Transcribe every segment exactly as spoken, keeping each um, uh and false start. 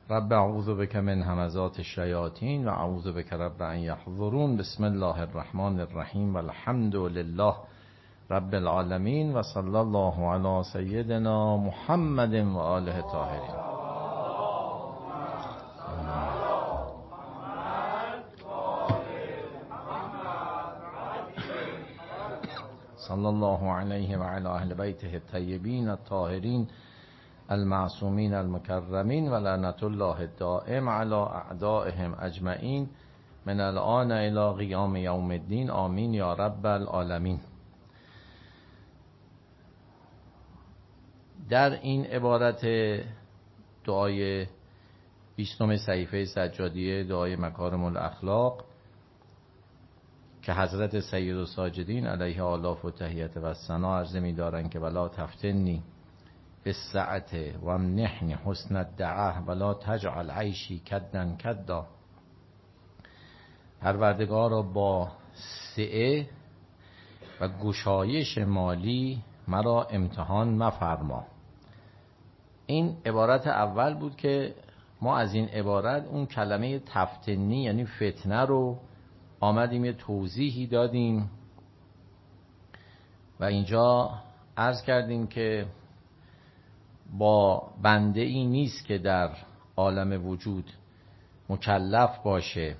رب اعوذ بک من همزات الشیاطین و اعوذ بک رب ان یحضرون. بسم الله الرحمن الرحیم و الحمد لله رب العالمین و صلی الله علی سیدنا محمد و آله الطاهرین. صلی الله علیه و علی اهل بیته الطیبین الطاهرین المعصومین المکرمین و لعنت الله الدائم علی اعدائهم اجمعین من الان الی قیام یوم الدین. آمین یا رب العالمین. در این عبارت دعای بیستم صحیفه سجادیه، دعای مکارم الاخلاق که حضرت سید الساجدین علیه آلاف و تحیت و ثنا عرض می دارن که ولا تفتنی بالسعت و امنحنی حسن الدعه ولا تجعل عیشی کدن کدا. پروردگار را با سعه و گشایش مالی مرا امتحان مفرما. این عبارت اول بود که ما از این عبارت اون کلمه تفتنی یعنی فتنه رو آمدیم یه توضیحی دادیم و اینجا عرض کردیم که با بنده ای نیست که در عالم وجود مکلف باشه.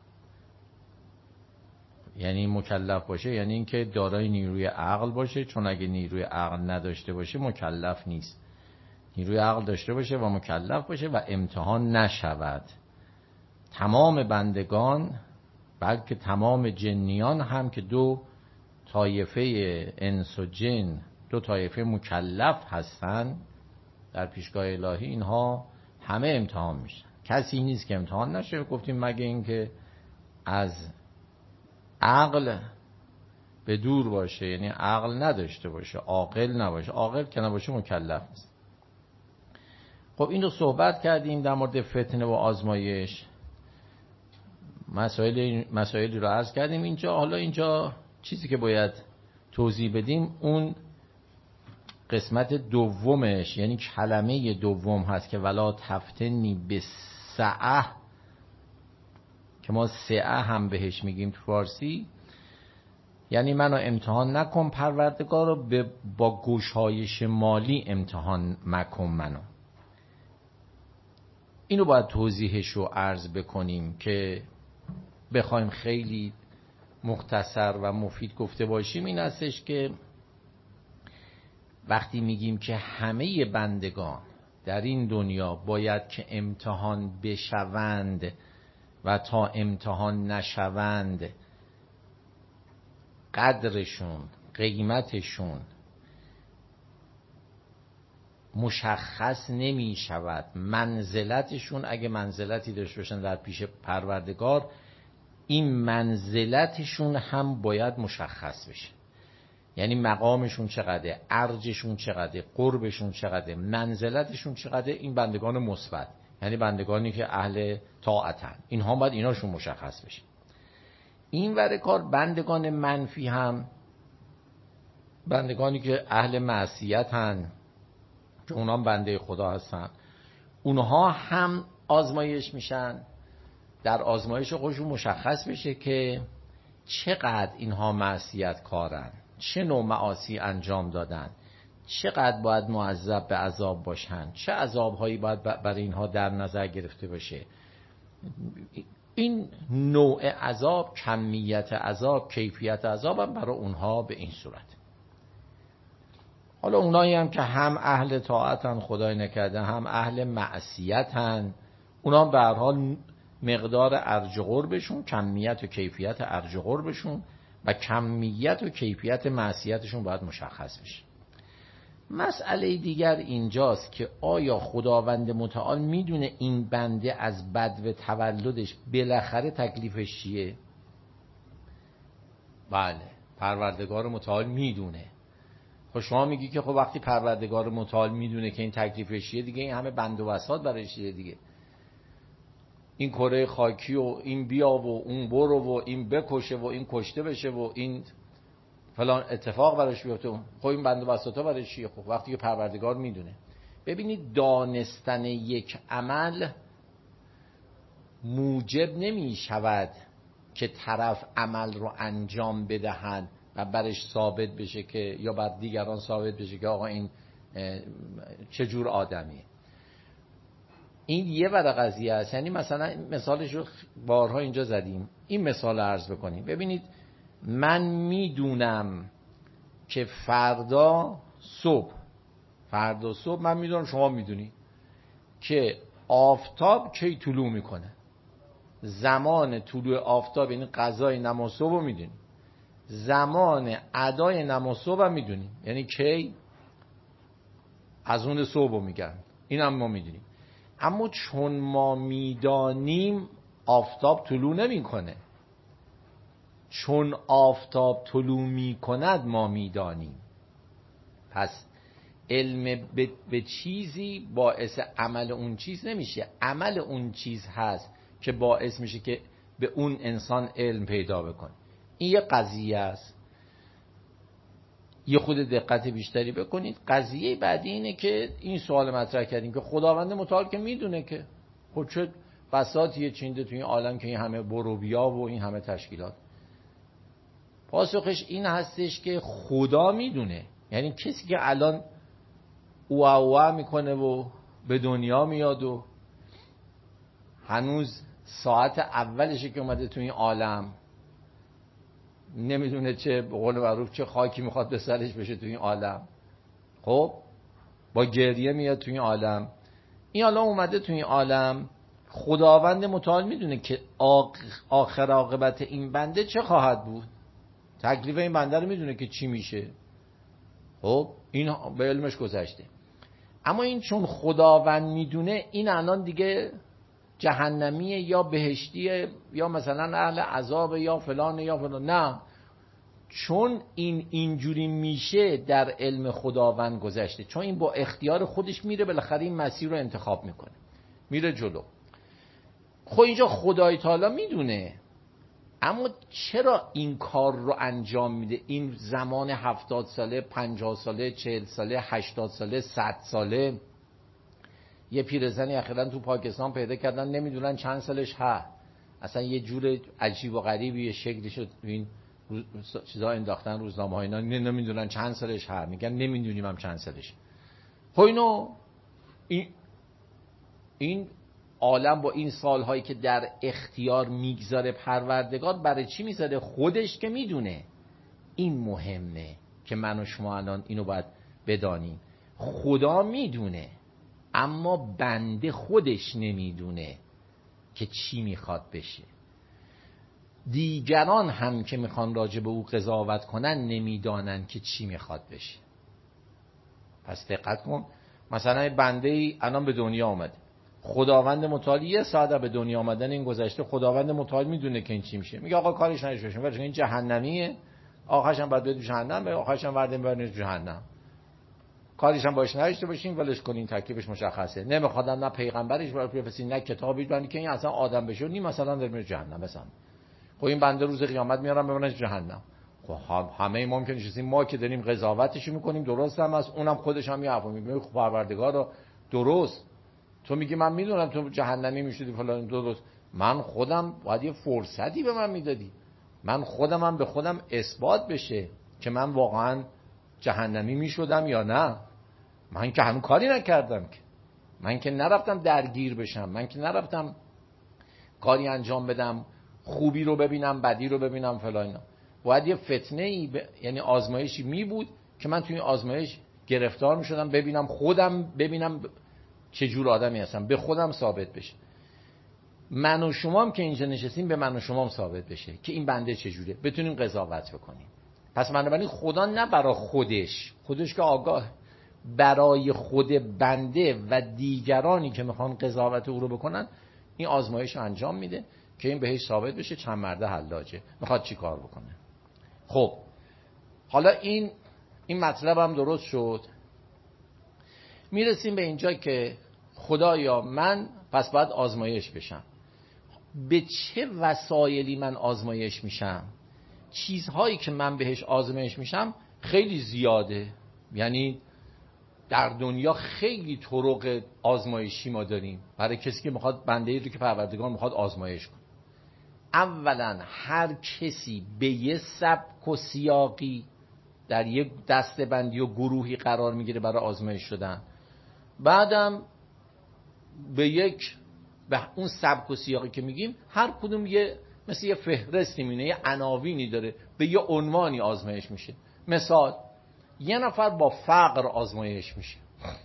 یعنی مکلف باشه یعنی اینکه دارای نیروی عقل باشه، چون اگه نیروی عقل نداشته باشه مکلف نیست. نیروی عقل داشته باشه و مکلف باشه و امتحان نشود. تمام بندگان بلکه تمام جنیان هم که دو طایفه انس و جن، دو طایفه مکلف هستن در پیشگاه الهی، اینها همه امتحان میشن. کسی نیست که امتحان نشه. گفتیم مگه اینکه از عقل به دور باشه، یعنی عقل نداشته باشه، عاقل نباشه. عاقل که نباشه مکلف نیست. خب این رو صحبت کردیم در مورد فتنه و آزمایش، مسائل مسائلی رو عرض کردیم. اینجا حالا اینجا چیزی که باید توضیح بدیم اون قسمت دومش، یعنی کلمه دوم هست که ولا تفتنی بالسعه، که ما سعه هم بهش میگیم تو فارسی. یعنی منو امتحان نکن پروردگار رو، با گشایش مالی امتحان مکن منو. اینو باید توضیحش رو عرض بکنیم که بخوایم خیلی مختصر و مفید گفته باشیم. این هستش که وقتی میگیم که همه بندگان در این دنیا باید که امتحان بشوند و تا امتحان نشوند قدرشون، قیمتشون مشخص نمی شود، منزلتشون اگه منزلتی داشته باشن در پیش پروردگار، این منزلتشون هم باید مشخص بشه. یعنی مقامشون چقدره، ارجشون چقدره، قربشون چقدره، منزلتشون چقدره. این بندگان مثبت، یعنی بندگانی که اهل طاعتن، اینها باید ایناشون مشخص بشه. این ور کار بندگان منفی هم بندگانی که اهل معصیتن، که اونها هم بنده خدا هستن، اونها هم آزمایش میشن. در آزمایش خودشون مشخص بشه که چقدر اینها معصیت کارن، چه نوع معاصی انجام دادن، چقدر باید معذب به عذاب باشن، چه عذابهایی باید برای اینها در نظر گرفته باشه. این نوع عذاب، کمیت عذاب، کیفیت عذاب هم برای اونها به این صورت. حالا اونایی هم که هم اهل طاعتن، خدای نکرده، هم اهل معصیتن، اونا به هر حال مقدار ارج قربشون، کمیت و کیفیت ارج قربشون و کمیت و کیفیت معصیتشون باید مشخص بشه. مسئله دیگر اینجاست که آیا خداوند متعال میدونه این بنده از بدو تولدش بالاخره تکلیفش چیه؟ بله، پروردگار متعال میدونه. خب شما میگی که خب وقتی پروردگار متعال میدونه که این تکلیفش چیه، دیگه این همه بند و بساط برای چیه دیگه؟ این کره خاکی و این بیا و اون برو و این بکشه و این کشته بشه و این فلان اتفاق براش بیفته، خب این بند و بساطا برای چیه؟ خب وقتی که پروردگار میدونه. ببینید دانستن یک عمل موجب نمی شود که طرف عمل رو انجام بدهد و برش ثابت بشه که یا بر دیگران ثابت بشه که آقا این چجور آدمیه. این یه ور قضیه است. یعنی مثلا مثالش رو بارها اینجا زدیم، این مثال عرض بکنیم. ببینید من میدونم که فردا صبح فردا صبح من میدونم، شما میدونی که آفتاب کی طلوع میکنه، زمان طلوع آفتاب یعنی قضای نماز صبح رو میدونی، زمان ادای نماز صبح هم میدونی یعنی کی، از اون صبح رو میگن، این هم ما میدونیم. اما چون ما میدانیم آفتاب طلوع نمیکنه، چون آفتاب طلوع میکند ما میدانیم. پس علم به چیزی باعث عمل اون چیز نمیشه، عمل اون چیز هست که باعث میشه که به اون انسان علم پیدا بکنه. این یه قضیه است، یه خود دقت بیشتری بکنید. قضیه بعدی اینه که این سوال مطرح کردیم که خداوند متعال که میدونه که خود چه بساطیه چینده توی این عالم که این همه بروبیا و این همه تشکیلات. پاسخش این هستش که خدا میدونه. یعنی کسی که الان او او میکنه و به دنیا میاد و هنوز ساعت اولشه که اومده توی این عالم، نمیدونه چه به قول معروف چه خاکی میخواد به سرش بشه توی این عالم، خب با گریه میاد توی این عالم. این حالا اومده توی این عالم، خداوند متعال میدونه که آخر عاقبت این بنده چه خواهد بود، تکلیف این بنده رو میدونه که چی میشه. خب این به علمش گذشته. اما این چون خداوند میدونه، این الان دیگه جهنمیه یا بهشتیه یا مثلا اهل عذاب یا فلان یا فلان، نه، چون این اینجوری میشه در علم خداوند گذشته، چون این با اختیار خودش میره بالاخره این مسیر رو انتخاب میکنه میره جلو. خب اینجا خدای تعالی میدونه، اما چرا این کار رو انجام میده؟ این زمان هفتاد ساله، پنجاه ساله، چهل ساله، هشتاد ساله، صد ساله. یه پیرزنی اخیراً تو پاکستان پیدا کردن، نمیدونن چند سالش هست، اصلا یه جور عجیب و غریبی، یه شکلی شد این چیزا انداختن روزنامه ها اینا، نمیدونن چند سالش هست، میگن نمیدونیم هم چند سالش. خب اینو این این عالم با این سالهایی که در اختیار میگذاره پروردگار، برای چی میذاره؟ خودش که میدونه. این مهمه که من و شما الان اینو باید بدانیم. خدا میدونه اما بنده خودش نمیدونه که چی میخواد بشه. دیگران هم که میخوان راجع به او قضاوت کنن نمیدانن که چی میخواد بشه. پس دقت کن، مثلا بنده ای الان به دنیا آمده، خداوند متعال یه ساعت به دنیا آمدن این گذشته، خداوند متعال میدونه که این چی میشه، میگه آقا کارش نشه بشه، ولی این جهنمیه، آخرش هم بعد بده جهنم، آخرش هم وردن برنش جهنم، کارش هم باش نداشته باشین، ولش کنین، تکلیفش مشخصه، نمیخوادن نه پیغمبرش برای بفرستین نه کتابی بندی که این اصلا آدم بشه، نی مثلا در میره جهنم مثلا. خب این بنده روز قیامت میارن ببرنش جهنم. خب همه ما ممکنه چیزی ما که داریم قضاوتش میکنیم درست هم است، اونم خودش هم یه حرفو میگه، خب پروردگار رو درست تو میگی من میدونم تو جهنمی میشدی فلان، درست، من خودم باید یه فرصتی به من میدادی، من خودم هم به خودم اثبات بشه که من واقعا جهنمی میشدم یا نه. من که همون کاری نکردم، که من که نرفتم درگیر بشم، من که نرفتم کاری انجام بدم خوبی رو ببینم بدی رو ببینم فلان. باید یه فتنه ای ب... یعنی آزمایشی می بود که من توی این آزمایش گرفتار می شدم، ببینم خودم ببینم چه جور آدمی هستم، به خودم ثابت بشه. من و شما هم که اینجا نشستیم به من و شما هم ثابت بشه که این بنده چجوره، بتونیم قضاوت بکنیم. پس بنابراین خدا نه برای خودش، خودش که آگاه، برای خود بنده و دیگرانی که میخوان قضاوت او رو بکنن این آزمایش رو انجام میده که این بهش ثابت بشه چند مرده حلاجه، میخواد چی کار بکنه. خب حالا این این مطلب هم درست شد، میرسیم به اینجا که خدایا من پس باید آزمایش بشم. به چه وسایلی من آزمایش میشم؟ چیزهایی که من بهش آزمایش میشم خیلی زیاده. یعنی در دنیا خیلی طرق آزمایشی ما داریم برای کسی که میخواد بنده رو که پروردگار میخواد آزمایش کنه. اولا هر کسی به یه سبک و سیاقی در یک دسته بندی و گروهی قرار میگیره برای آزمایش شدن، بعدم به یک به اون سبک و سیاقی که میگیم هر کدوم یه مثل یه فهرستی میونه، یه عناوینی داره، به یه عنوانی آزمایش میشه. مثال یه نفر با فقر آزمایش میشه،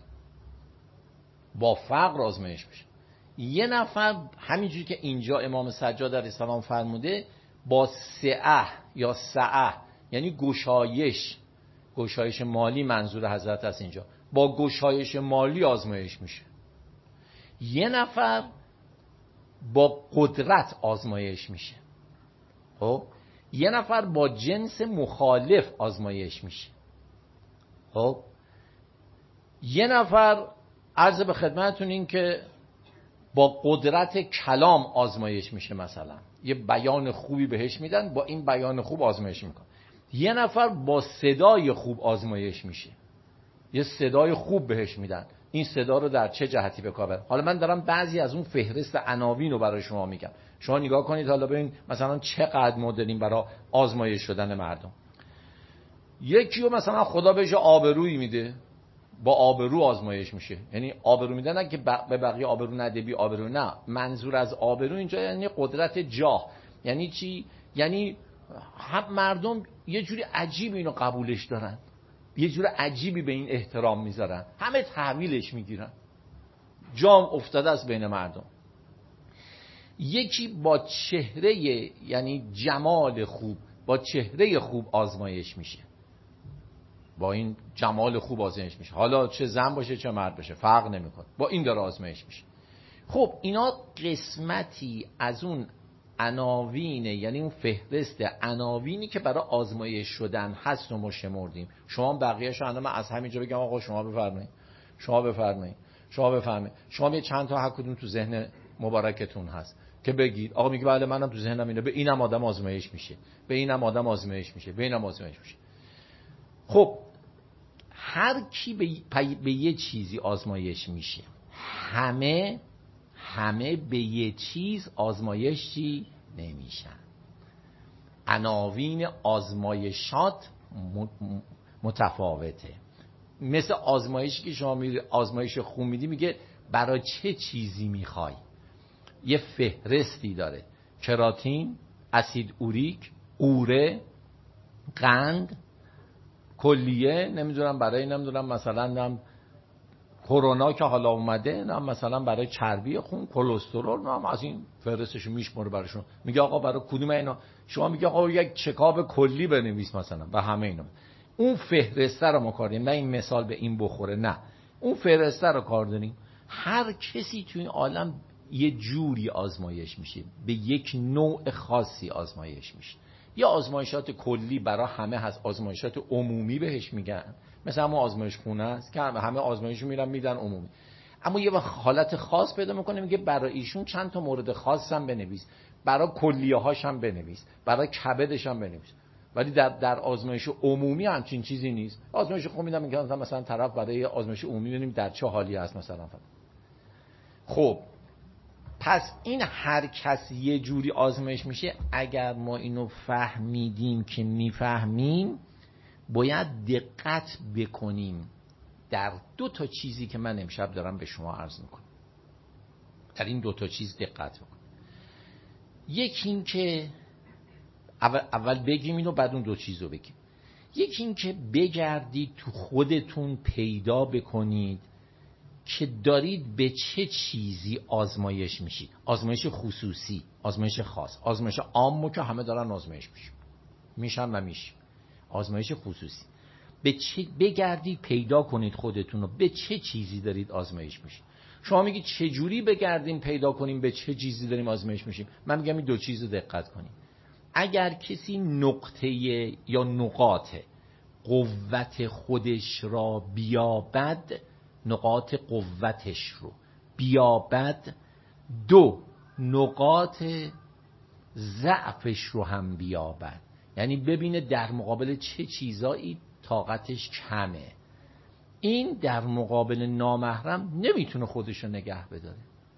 با فقر آزمایش میشه. یه نفر همینجوری که اینجا امام سجاد علیه السلام فرموده با سعه یا سعه یعنی گشایش، گشایش مالی منظور حضرت از اینجا، با گشایش مالی آزمایش میشه. یه نفر با قدرت آزمایش میشه. خب یه نفر با جنس مخالف آزمایش میشه. خب یه نفر عرض به خدمتتون این که با قدرت کلام آزمایش میشه، مثلا یه بیان خوبی بهش میدن، با این بیان خوب آزمایش میکنه. یه نفر با صدای خوب آزمایش میشه، یه صدای خوب بهش میدن، این صدا رو در چه جهتی به کار ببره. حالا من دارم بعضی از اون فهرست عناوین رو برای شما میگم، شما نگاه کنید حالا ببین مثلا چقدر ما داریم برای آزمایش شدن مردم. یکی رو مثلا خدا بهش آبرویی میده، با آبرو آزمایش میشه. یعنی آبرو میدن نه که به بقیه آبرو نده، بی آبرو، نه، منظور از آبرو اینجا یعنی قدرت جاه. یعنی چی؟ یعنی هم مردم یه جوری عجیب اینو قبولش دارن، یه جور عجیبی به این احترام میذارن، همه تحویلش میگیرن، جام افتاده است بین مردم. یکی با چهره یعنی جمال خوب، با چهره خوب آزمایش میشه، با این جمال خوب آزمایش میشه، حالا چه زن باشه چه مرد باشه فرق نمیکنه، با این داره آزمایش میشه. خب اینا قسمتی از اون عناوینه، یعنی اون فهرست عناوینی که برای آزمایش شدن هست و ما شمردیم. شما بقیه‌شو الان من از همینجا بگم آقا شما بفرمایید، شما بفرمایید، شما بفرمایید، شما یه چند تا هر کدوم تو ذهن مبارکتون هست که بگید آقا میگه بله منم تو ذهنم اینه، به اینم آدم آزمایش میشه، به اینم آدم آزمایش میشه، به اینم آزمایش میشه. خب هر کی به, به یه چیزی آزمایش میشه، همه همه به یه چیز آزمایشی نمیشن. عناوین آزمایشات متفاوته. مثل آزمایشی که شما میری آزمایش خون میدی، میگه برای چه چیزی میخوای، یه فهرستی داره، کراتین، اسید اوریک، قوره، قند، کلیه، نمیدونم برای نمیدونم مثلا نم کرونا که حالا اومده، نه مثلا برای چربی خون، کلسترول، نه از این فهرستشو میشمره براشون، میگه آقا برای کدوم اینا، شما میگه آقا یک چکاپ کلی بنویس مثلا و همه اینا. اون فهرسته رو ما کار داریم، نه این مثال به این بخوره، نه اون فهرسته رو کار داریم. هر کسی تو این عالم یه جوری آزمایش میشه، به یک نوع خاصی آزمایش میشه. یا آزمایشات کلی برای همه هست، آزمایشات عمومی بهش میگن، مثلا همون آزمایش خونه است که همه آزمایشو میرن میدن عمومی. اما یه حالت خاص پیدا میکنه، میگه برای ایشون چند تا مورد خاص هم بنویس، برای کلیه هاش هم بنویس، برای کبدش هم بنویس. ولی در در آزمایش عمومی همچین چیزی نیست. آزمایش خون میدن میگن مثلا طرف برای آزمایش عمومی ببینیم در چه حالی هست مثلا. خب پس این هر کس یه جوری آزمایش میشه. اگر ما اینو فهمیدیم که میفهمیم، باید دقت بکنیم در دو تا چیزی که من امشب دارم به شما عرض میکنم. در این دو تا چیز دقت بکنیم. یکی این که اول, اول بگیم اینو، بعد اون دو چیز رو بگیم. یکی این که بگردید تو خودتون پیدا بکنید که دارید به چه چیزی آزمایش میشید. آزمایش خصوصی، آزمایش خاص، آزمایش عامو که همه دارن آزمایش میشن میشن و میشن. آزمایش خصوصی به چه بگردید پیدا کنید خودتون رو به چه چیزی دارید آزمایش میشید. شما میگید چه جوری بگردیم پیدا کنیم به چه چیزی داریم آزمایش میشیم؟ من میگم این دو چیز رو دقت کنید. اگر کسی نقطه یا نقاط قوت خودش را بیابد، نقاط قوتش رو بیابد، دو نقاط ضعفش رو هم بیابد، یعنی ببینه در مقابل چه چیزایی طاقتش کمه، این در مقابل نامحرم نمیتونه خودشو نگه بداره.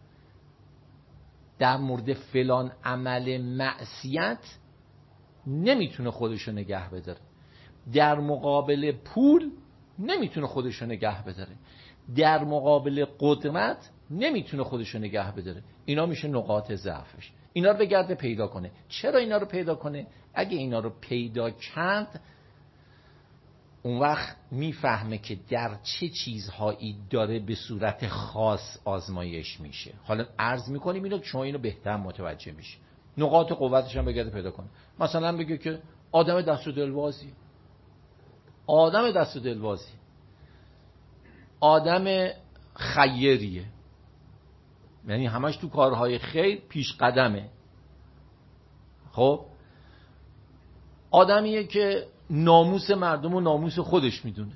در مورد فلان عمل معصیت نمیتونه خودشو نگه بداره. در مقابل پول نمیتونه خودشو نگه بداره. در مقابل قدرت نمیتونه خودشو نگه بداره. اینا میشه نقاط ضعفش. اینا رو بگرده پیدا کنه. چرا اینا رو پیدا کنه؟ اگه اینا رو پیدا کرد، اون وقت میفهمه که در چه چیزهایی داره به صورت خاص آزمایش میشه. حالا عرض میکنیم اینو که شما اینو بهتر متوجه میشه. نقاط قوتش هم بگرده پیدا کنه. مثلا بگه که آدم دست و دلوازی، آدم دست و دلوازی، آدم خیریه، یعنی همش تو کارهای خیر پیش قدمه. خب آدمیه که ناموس مردم و ناموس خودش میدونه.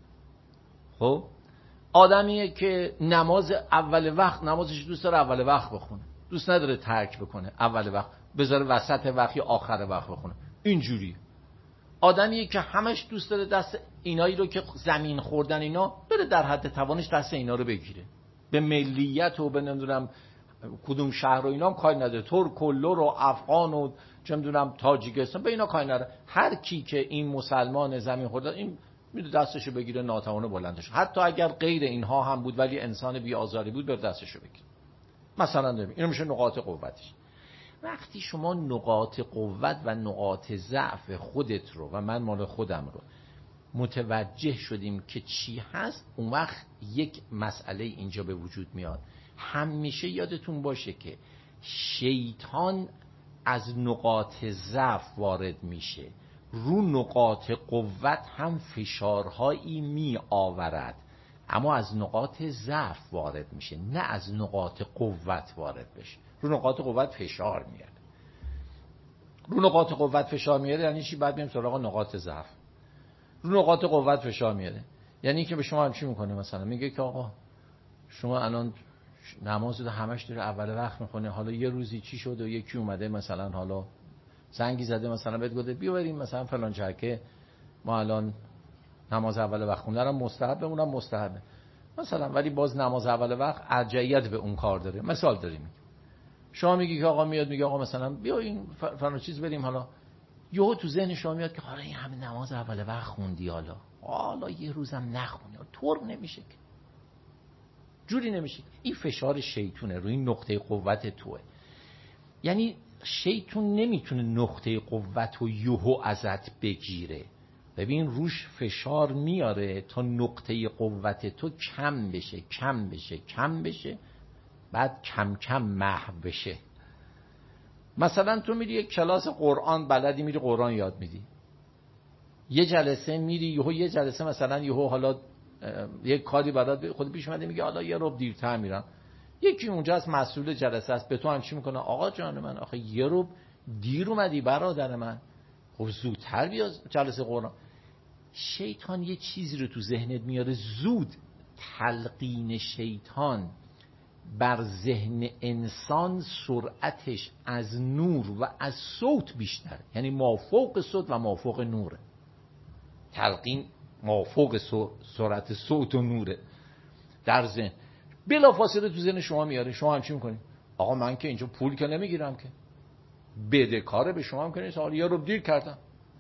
خب آدمیه که نماز اول وقت، نمازش دوست داره اول وقت بخونه، دوست نداره ترک بکنه، اول وقت بذاره وسط وقت یا آخر وقت بخونه. اینجوری آدمیه که همش دوست داره دست اینایی رو که زمین خوردن اینا بره در حد توانش دست اینا رو بگیره. به ملیت و به نمیدونم کدوم شهر و اینا هم کاری نداره. ترک و لر و افغان و چه میدونم تاجیکستان به اینا کاری نداره. هر کی که این مسلمان زمین خورده این میره دستشو بگیره، ناتوان بلندش. حتی اگر غیر اینها هم بود ولی انسان بی آزاری بود بره دستشو بگیره. مثلا داریم اینا میشه نقاط قوتش. وقتی شما نقاط قوت و نقاط ضعف خودت رو و من مال خودم رو متوجه شدیم که چی هست، اون وقت یک مسئله اینجا به وجود میاد. همیشه یادتون باشه که شیطان از نقاط ضعف وارد میشه، رو نقاط قوت هم فشارهایی می آورد، اما از نقاط ضعف وارد میشه، نه از نقاط قوت وارد بشه. رو نقاط قوت فشار میاره. رو نقاط قوت فشار میاره یعنی چی؟ بعد میام سراغ نقاط ضعف. رو نقاط قوت فشار میاره یعنی که به شما هم چی میکنه؟ مثلا میگه که آقا شما الان نماز رو همش داره اول وقت میخونه، حالا یه روزی چی شد و یکی اومده مثلا حالا زنگی زده مثلا بهت گفته بیا بریم مثلا فلان جاکه ما الان نماز اول وقت خوندن هم مستحب، بمونم مستحبه مثلا، ولی باز نماز اول وقت ارجحیت به اون کار داره. مثال داریم، شما میگی که آقا میاد میگه آقا مثلا بیا این فلان چیز بریم، حالا یهو تو ذهن شما میاد که حالا این همه نماز اول وقت خوندی، حالا حالا یه روزم نخونی، طور نمیشه که، جوری نمیشه. این فشار شیطونه روی نقطه قوت توه. یعنی شیطون نمیتونه نقطه قوت رو یهو ازت بگیره. ببین روش فشار میاره تا نقطه قوت تو کم بشه کم بشه کم بشه بعد کم کم محو بشه. مثلا تو میری یک کلاس قرآن بلدی، میری قرآن یاد میدی، یه جلسه میری یهو یه جلسه مثلا یهو حالا یک کاری برات خود پیش اومده میگه حالا یه ربع دیرتر میرم، یکی اونجا از مسئول جلسه است به تو هم چی میکنه؟ آقا جان من آخه یه ربع دیر اومدی برادر من، خب زودتر بیا جلسه قرآن. شیطان یه چیزی رو تو ذهنت میاره زود. تلقین شیطان بر ذهن انسان سرعتش از نور و از صوت بیشتر، یعنی مافوق صوت و مافوق نوره. تلقین مافوق سرعت صوت و نوره در ذهن، بلا فاصله تو ذهن شما میاره. شما هم چی میکنید؟ آقا من که اینجا پول که نمیگیرم که، بدهکاره به شما هم که نیست، حالا یه رو دیر کردم.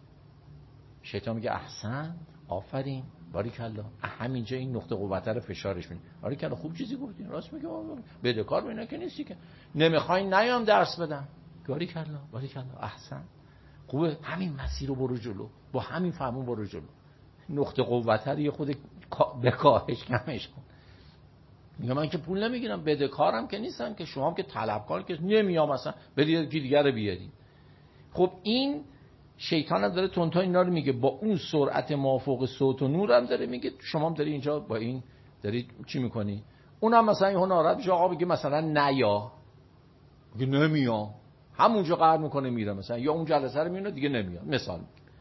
شیطان میگه احسن، آفرین، باریکلا، همینجا این نقطه قوت رو فشارش میدی. باریکلا خوب چیزی گفتین، راست میگه، بدهکار به اینا که نیستی که، نمیخواین نیام درس بدم، باریکلا باریکلا احسن، خوبه، همین مسیر رو برو جلو، با همین فهمون برو جلو. نقطه قوت رو یه خود به کاهش کمش کن. میگه من که پول نمیگیرم، بدهکارم که نیستم که، شما هم که طلبکار که نمیام مثلا بدید یکی دیگه رو بیارید. خب این شیطان هم داره تونتا اینا رو میگه، با اون سرعت مافوق صوت و نور هم داره میگه. شما هم داری اینجا با این داری چی میکنی؟ اونم مثلا یهو ناراحت میشه، آقا بگه مثلا نیا، میگه نمیام، همونجا قهر میکنه میره مثلا، یا اون جلسه رو میونه دیگه نمیاد. مثال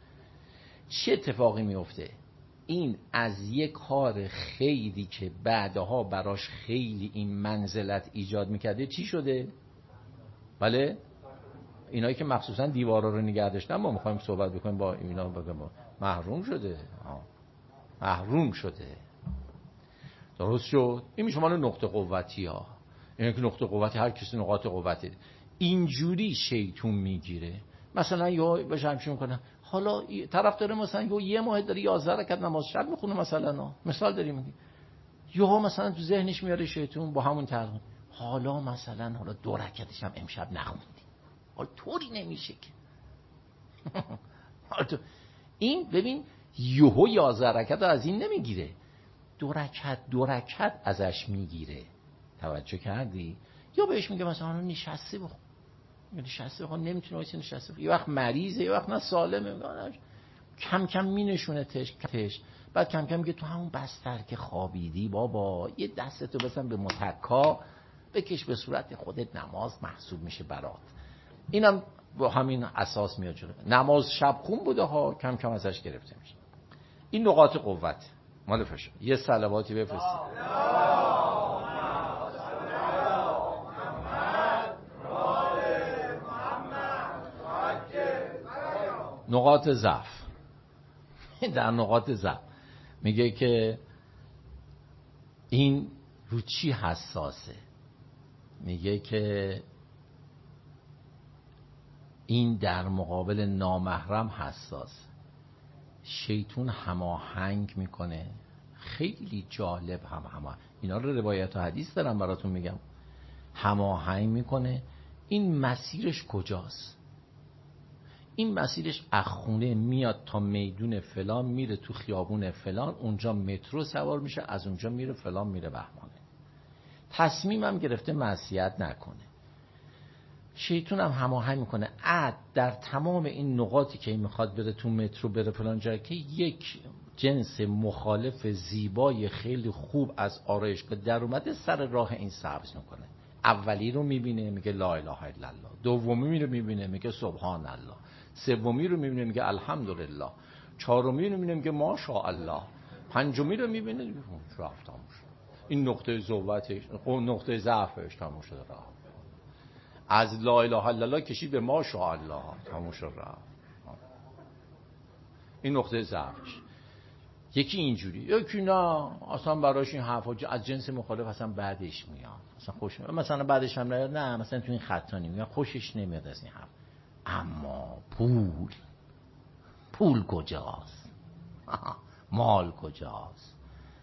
چه اتفاقی میفته؟ این از یک کار خیلی که بعدها براش خیلی این منزلت ایجاد میکرده چی شده؟ بله؟ اینایی که مخصوصا دیوارا رو نگه داشتن، ما میخوایم صحبت بکنیم با اینا، بگم محروم شده، محروم شده. درست شد؟ این میشه مال نقطه قوتی ها. یعنی که نقطه قوتی هر کسی نقاط قوته. اینجوری شیطون میگیره. مثلا یا بشه همچین کنه، حالا طرف داره مثلا یه ماه داره یازده رکعت نماز شب میخونه مثلا، مثال داریم میگی، یا مثلا تو ذهنش میاره شیطون با همون طرح، حالا مثلا حالا دو رکعتش هم امشب نخوندی. حالا طوری نمیشه که این ببین یهو یازده رکعت از این نمیگیره، دو رکعت دو رکعت ازش میگیره. توجه کردی؟ یا بهش میگه مثلا نشسته بخون، نشسته بخون، نمیتونه واسه نشسته بخون، یه وقت مریضه یه وقت نه سالمه، کم کم مینشونه تش تش بعد کم کم میگه تو همون بستر که خوابیدی بابا یه دستتو بزن به متکا بکش به صورت خودت، نماز محسوب میشه برات. اینم با همین اساس میاد جلو. نماز شب خون بوده ها، کم کم ازش گرفته میشه. این نقاط قوت مال فشار. یه صلواتی بفرستید. نقاط ضعف. در نقاط ضعف میگه که این رو چی حساسه؟ میگه که این در مقابل نامحرم حساس. شیطون هماهنگ میکنه. خیلی جالب هم همه اینا رو روایت و حدیث دارم براتون میگم. هماهنگ میکنه. این مسیرش کجاست؟ این مسیرش اخونه میاد تا میدون فلان، میره تو خیابون فلان، اونجا مترو سوار میشه، از اونجا میره فلان، میره بهمانه. تصمیمم گرفته معصیت نکنه. شیطون هم هماهنگ میکنه عد در تمام این نقاطی که این میخواد بره تو مترو، بره فلان جایی که یک جنس مخالف زیبای خیلی خوب از آرایشگاه در اومده سر راه این سبز میکنه. اولی رو میبینه میگه لا اله الا الله، دومی رو میبینه میگه سبحان الله، سومی رو میبینه میگه الحمدلله، چهارمی رو میبینه میگه ماشاءالله، پنجمی رو میبینه میگه رفت تموم شد. این نقطه ضعفش، نقطه ضعفش تموم شده رفت. از لا اله الا الله کشید به ماشاءالله تموم شد رفت. این نقطه ضعفش. یکی اینجوری، یکی نه اصلا براش این حرفا از جنس مخالف اصلا بعدش میاد، اصلا خوش میاد، مثلا بعدش هم نه نه مثلا تو این خطا نمیاد، خوشش نمیاد از این حرف. اما پول پول کجاست؟ مال کجاست؟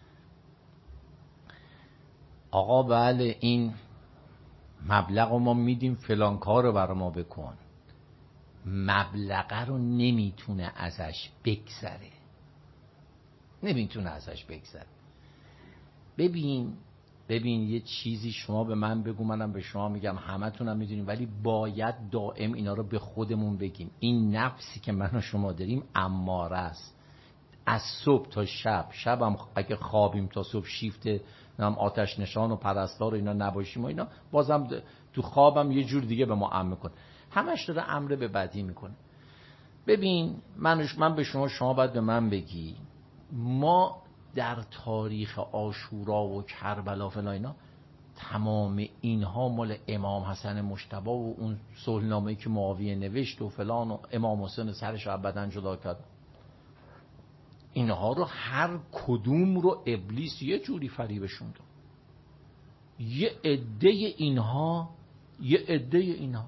آقا بله این مبلغ رو ما میدیم فلان کار رو برای ما بکن، مبلغ رو نمیتونه ازش بگذره، نمیتونه ازش بگذره. ببین ببین یه چیزی شما به من بگو، منم به شما میگم، همه تونم میدونیم، ولی باید دائم اینا رو به خودمون بگیم. این نفسی که من و شما داریم اماره است. از صبح تا شب، شبم اگه خوابیم تا صبح شیفت نام آتش نشان و پرستار و اینا نباشیم و اینا، بازم تو خوابم یه جور دیگه به ما امر میکنه. همش داره امر به بدی میکنه. ببین من من به شما، شما باید به من بگی، ما در تاریخ عاشورا و کربلا فلان اینا تمام اینها مال امام حسن مجتبی و اون صلح‌نامه‌ای که معاویه نوشت و فلان و امام حسین سرش رو ابداً جدا کرد، اینها رو هر کدوم رو ابلیس یه جوری فریبشون داد. یه عده اینها یه عده اینها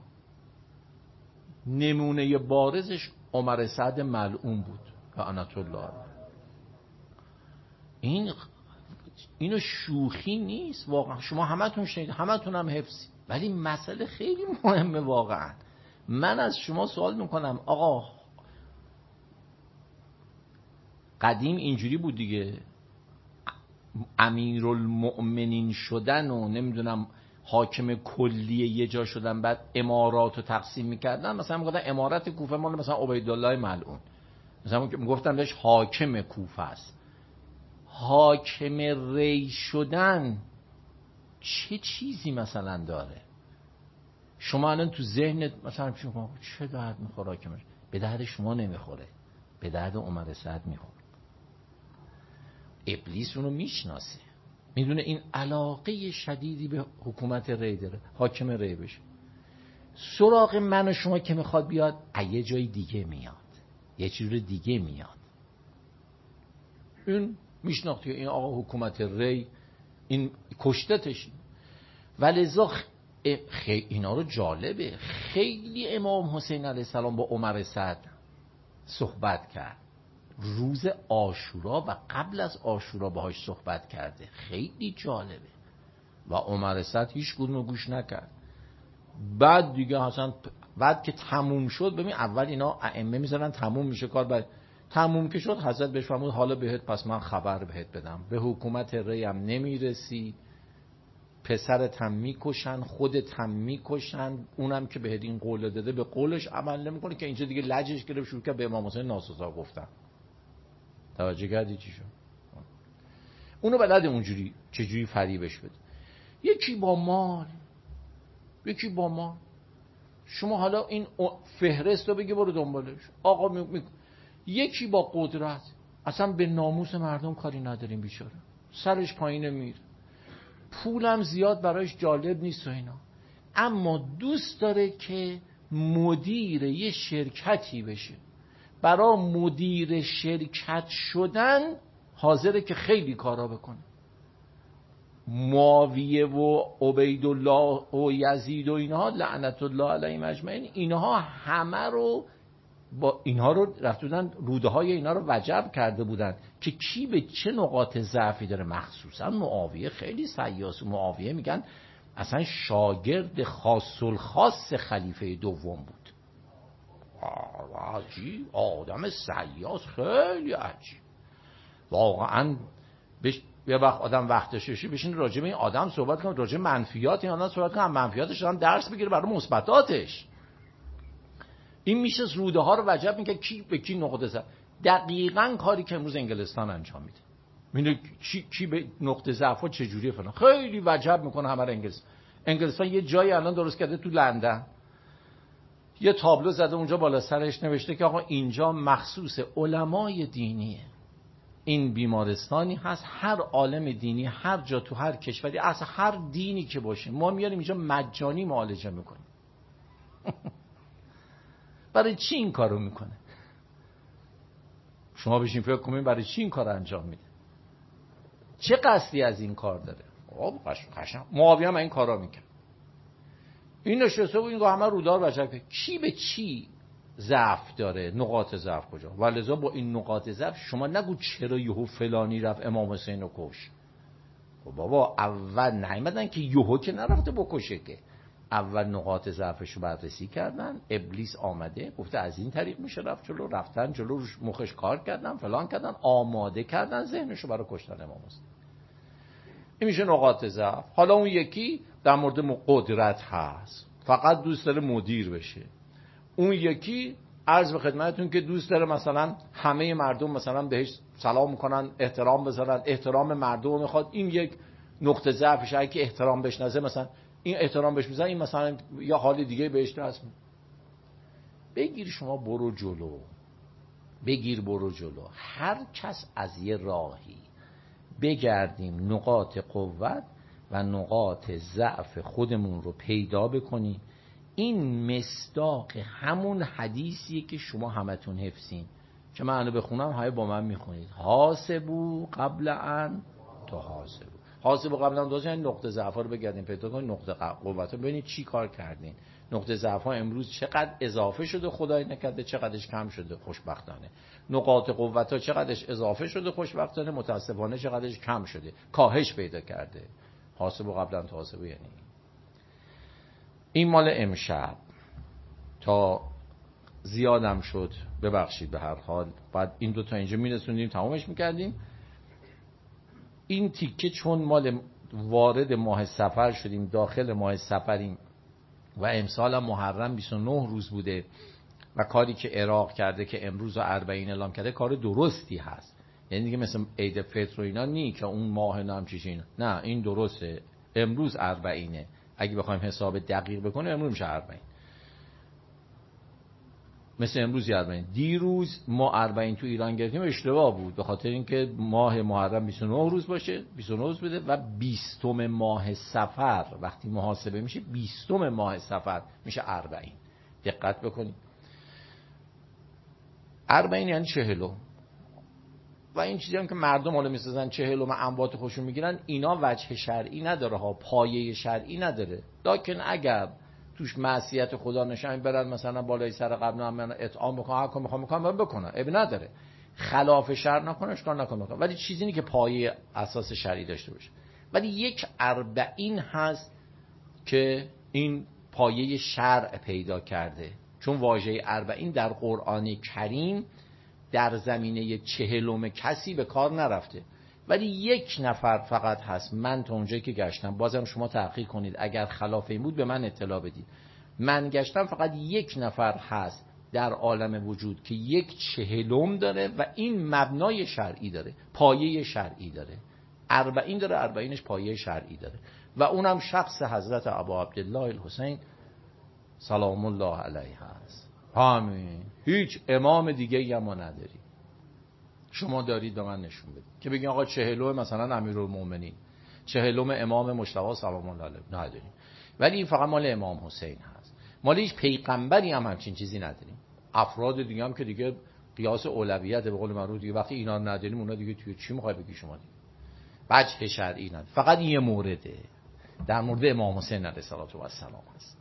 نمونه بارزش عمر سعد ملعون بود لعنت الله. این اینو شوخی نیست واقعا. شما همتون شنید، همتون هم حفظی، ولی مسئله خیلی مهمه واقعا. من از شما سوال میکنم آقا، قدیم اینجوری بود دیگه، امیرالمؤمنین شدن و نمیدونم حاکم کلی یه جا شدن، بعد امارات رو تقسیم میکردن. مثلا میگفتن امارت کوفه مال مثلا عبیدالله ملعون، مثلا میگفتن بهش حاکم کوفه است. حاکم ری شدن چه چیزی مثلا داره؟ شما الان تو ذهنت مثلا چه درد میخوره حاکمش؟ به درد شما نمیخوره، به درد عمر سعد میخوره. ابلیس اونو میشناسه، میدونه این علاقه شدیدی به حکومت ری داره، حاکم ری بشه. سراغ من و شما که میخواد بیاد یه جای دیگه میاد، یه جور دیگه میاد. این میشناختی این آقا حکومت ری این کشتتش. ولذا خیلی اینا رو جالبه، خیلی امام حسین علیه السلام با عمر سعد صحبت کرد، روز عاشورا و قبل از عاشورا باهاش صحبت کرده، خیلی جالبه. و عمر سعد هیچ کدوم گوش نکرد. بعد دیگه حسن بعد که تموم شد، ببین اول اینا ائمه میذارن تموم میشه کار، بعد تموم که شد حضرت بهش فرمود حالا بهت پس من خبر بهت بدم، به حکومت ریم نمیرسی، پسرت هم میکشن، خودت هم میکشن، اونم که بهت این قول داده به قولش عمل نمیکنه، که اینجا دیگه لجش گرفت شروع کرد به امام حسین ناسزا گفتن. توجه کردی چی شد؟ اونو بلد اونجوری چجوری فریبش بده. یکی با مال، یکی با مال. شما حالا این فهرست رو بگی برو دنبالش، آقا می... می... یکی با قدرت، اصلا به ناموس مردم کاری نداریم، بیچاره سرش پایینه میره، پولم زیاد برایش جالب نیست و اینا، اما دوست داره که مدیر یه شرکتی بشه. برای مدیر شرکت شدن حاضره که خیلی کارا بکنه. معاویه و عبیدالله و یزید و اینها لعنت الله علیهم اجمعین، اینها همه رو با اینها رو رفتن روده های اینا رو وجب کرده بودن که کی به چه نقاط ضعفی داره. مخصوصا معاویه خیلی سیاس. معاویه میگن اصلا شاگرد خاص الخاص خلیفه دوم بود. عجیب، آدم سیاس خیلی عجیب واقعا. بش... یه وقت آدم وقتش بشه بشین راجع به این آدم صحبت کنه، راجع به منفیات این آدم صحبت کنه، منفیاتش آدم درس بگیره برای مثبتاتش. این میشه روده ها رو وجب میگه کی به کی نقطه ضعف. دقیقاً کاری که امروز انگلستان انجام میده، میگه کی کی به نقطه ضعف چه جوریه فلان، خیلی وجب میکنه همه رو. انگلستان انگلستان یه جایی الان درست کرده تو لندن، یه تابلو زده اونجا بالا سرش نوشته که آقا اینجا مخصوص علمای دینیه، این بیمارستانی هست، هر عالم دینی هر جا تو هر کشوری از هر دینی که باشه ما میاریم اینجا مجانی معالجه میکنیم. برای چی این کارو میکنه؟ شما بشین فکر کنید برای چی این کار انجام میده، چه قصدی از این کار داره. خب قشنگ معاویه هم این کارا میکنه. این نشسته و این همه رودار بچه که کی به چی ضعف داره، نقاط ضعف کجا. ولذا با این نقاط ضعف شما نگو چرا یهو فلانی رفت امام حسین رو کش. خب بابا اول نیومدن که یهو که نرفته بکشه، که اول نقاط ضعفش رو بررسی کردن، ابلیس آمده گفته از این طریق میشه رفت جلو، رفتن جلو، روش مخش کار کردن، فلان کردن، آماده کردن ذهنش رو برای کشتن امام حسین. این میشه نقاط ضعف. حالا اون یکی در مورد قدرت هست، فقط دوست داره مدیر بشه. اون یکی عرض به خدمتتون که دوست داره مثلا همه مردم مثلا بهش سلام میکنن، احترام بذارن، احترام مردم میخواد. این یک نقطه ضعفشه، اگه که احترام بهش نذاره، مثلا این احترام بهش میذاره، این مثلا یا حال دیگه بهش دست میده. بگیر شما برو جلو، بگیر برو جلو. هر کس از یه راهی بگردیم نقاط قوت و نقاط ضعف خودمون رو پیدا بکنیم. این مصداق همون حدیثیه که شما همتون حفظین، که من اینو بخونم های با من میخونید. حاسبو قبل ان تحاسبو. حاسبو قبل ان تحاسبو یعنی نقطه ضعف رو بگردین پیدا کنین، نقطه قوت رو ببینید چی کار کردین. نقطه ضعف ها امروز چقدر اضافه شده خدای نکرده، چقدرش کم شده خوشبختانه. نقاط قوت ها چقدرش اضافه شده خوشبختانه، متاسفانه چقدرش کم شده، کاهش پیدا کرده. حاسبو قبل ان تحاسبو یعنی این مال امشب. تا زیادم شد ببخشید، به هر حال بعد این دوتا اینجا میرسونیم تمامش میکردیم. این تیکه چون مال وارد ماه صفر شدیم، داخل ماه صفریم و امسال محرم بیست و نه روز بوده و کاری که عراق کرده که امروز و اربعین اعلام کرده کار درستی هست. یعنی دیگه مثل عید فطر و اینا نی که اون ماه نام چیش اینا، نه این درسته. امروز اربعینه، اگه بخوایم حساب دقیق بکنیم امروز میشه اربعین، مثل امروز اربعین. دیروز ما اربعین تو ایران گرفتیم، اشتباه بود، به خاطر اینکه ماه محرم بیست و نه روز باشه، بیست و نه روز بوده و بیستم ماه صفر وقتی محاسبه میشه، بیستم ماه صفر میشه اربعین. دقت بکنید، اربعین یعنی چهلم. و این چیزی هم که مردم حالا میسازن چهلم اموات خوشون میگیرن، اینا وجه شرعی نداره ها، پایه شرعی نداره. لکن اگر توش معصیت خدا نشان برن مثلا بالای سر قبل هم اطعام بکنن، هر کاری میخوام بکنن بکنن، اب نداره، خلاف شرع نکنه، اشکال نکنه، ولی چیزی نیست که پایه اساس شرعی داشته باشه. ولی یک اربعین هست که این پایه شرع پیدا کرده، چون واژه اربعین در قرآن کریم در زمینه چهلم کسی به کار نرفته، ولی یک نفر فقط هست. من تا اونجایی که گشتم، بازم شما تحقیق کنید، اگر خلاف این بود به من اطلاع بدید، من گشتم فقط یک نفر هست در عالم وجود که یک چهلم داره و این مبنای شرعی داره، پایه شرعی داره. اربعین داره، اربعینش پایه شرعی داره و اونم شخص حضرت ابا عبدالله الحسین سلام الله علیه هست. همین، هیچ امام دیگه ای هم ما نداری. شما دارید به من نشون بدید که بگین آقا چهلم مثلا امیرالمومنین، چهلم امام مجتبی سلام الله علیه نداریم، ولی این فقط مال امام حسین هست. مال هیچ پیغمبری هم همچین چیزی نداریم. افراد دیگه هم که دیگه قیاس اولویت به قول معروف دیگه، وقتی اینا نداریم اونا دیگه توی چی میخوای بگی شما دیگه؟ وجه شرعی نداره. فقط این یه مورده، در مورد امام حسین علیه السلام هست.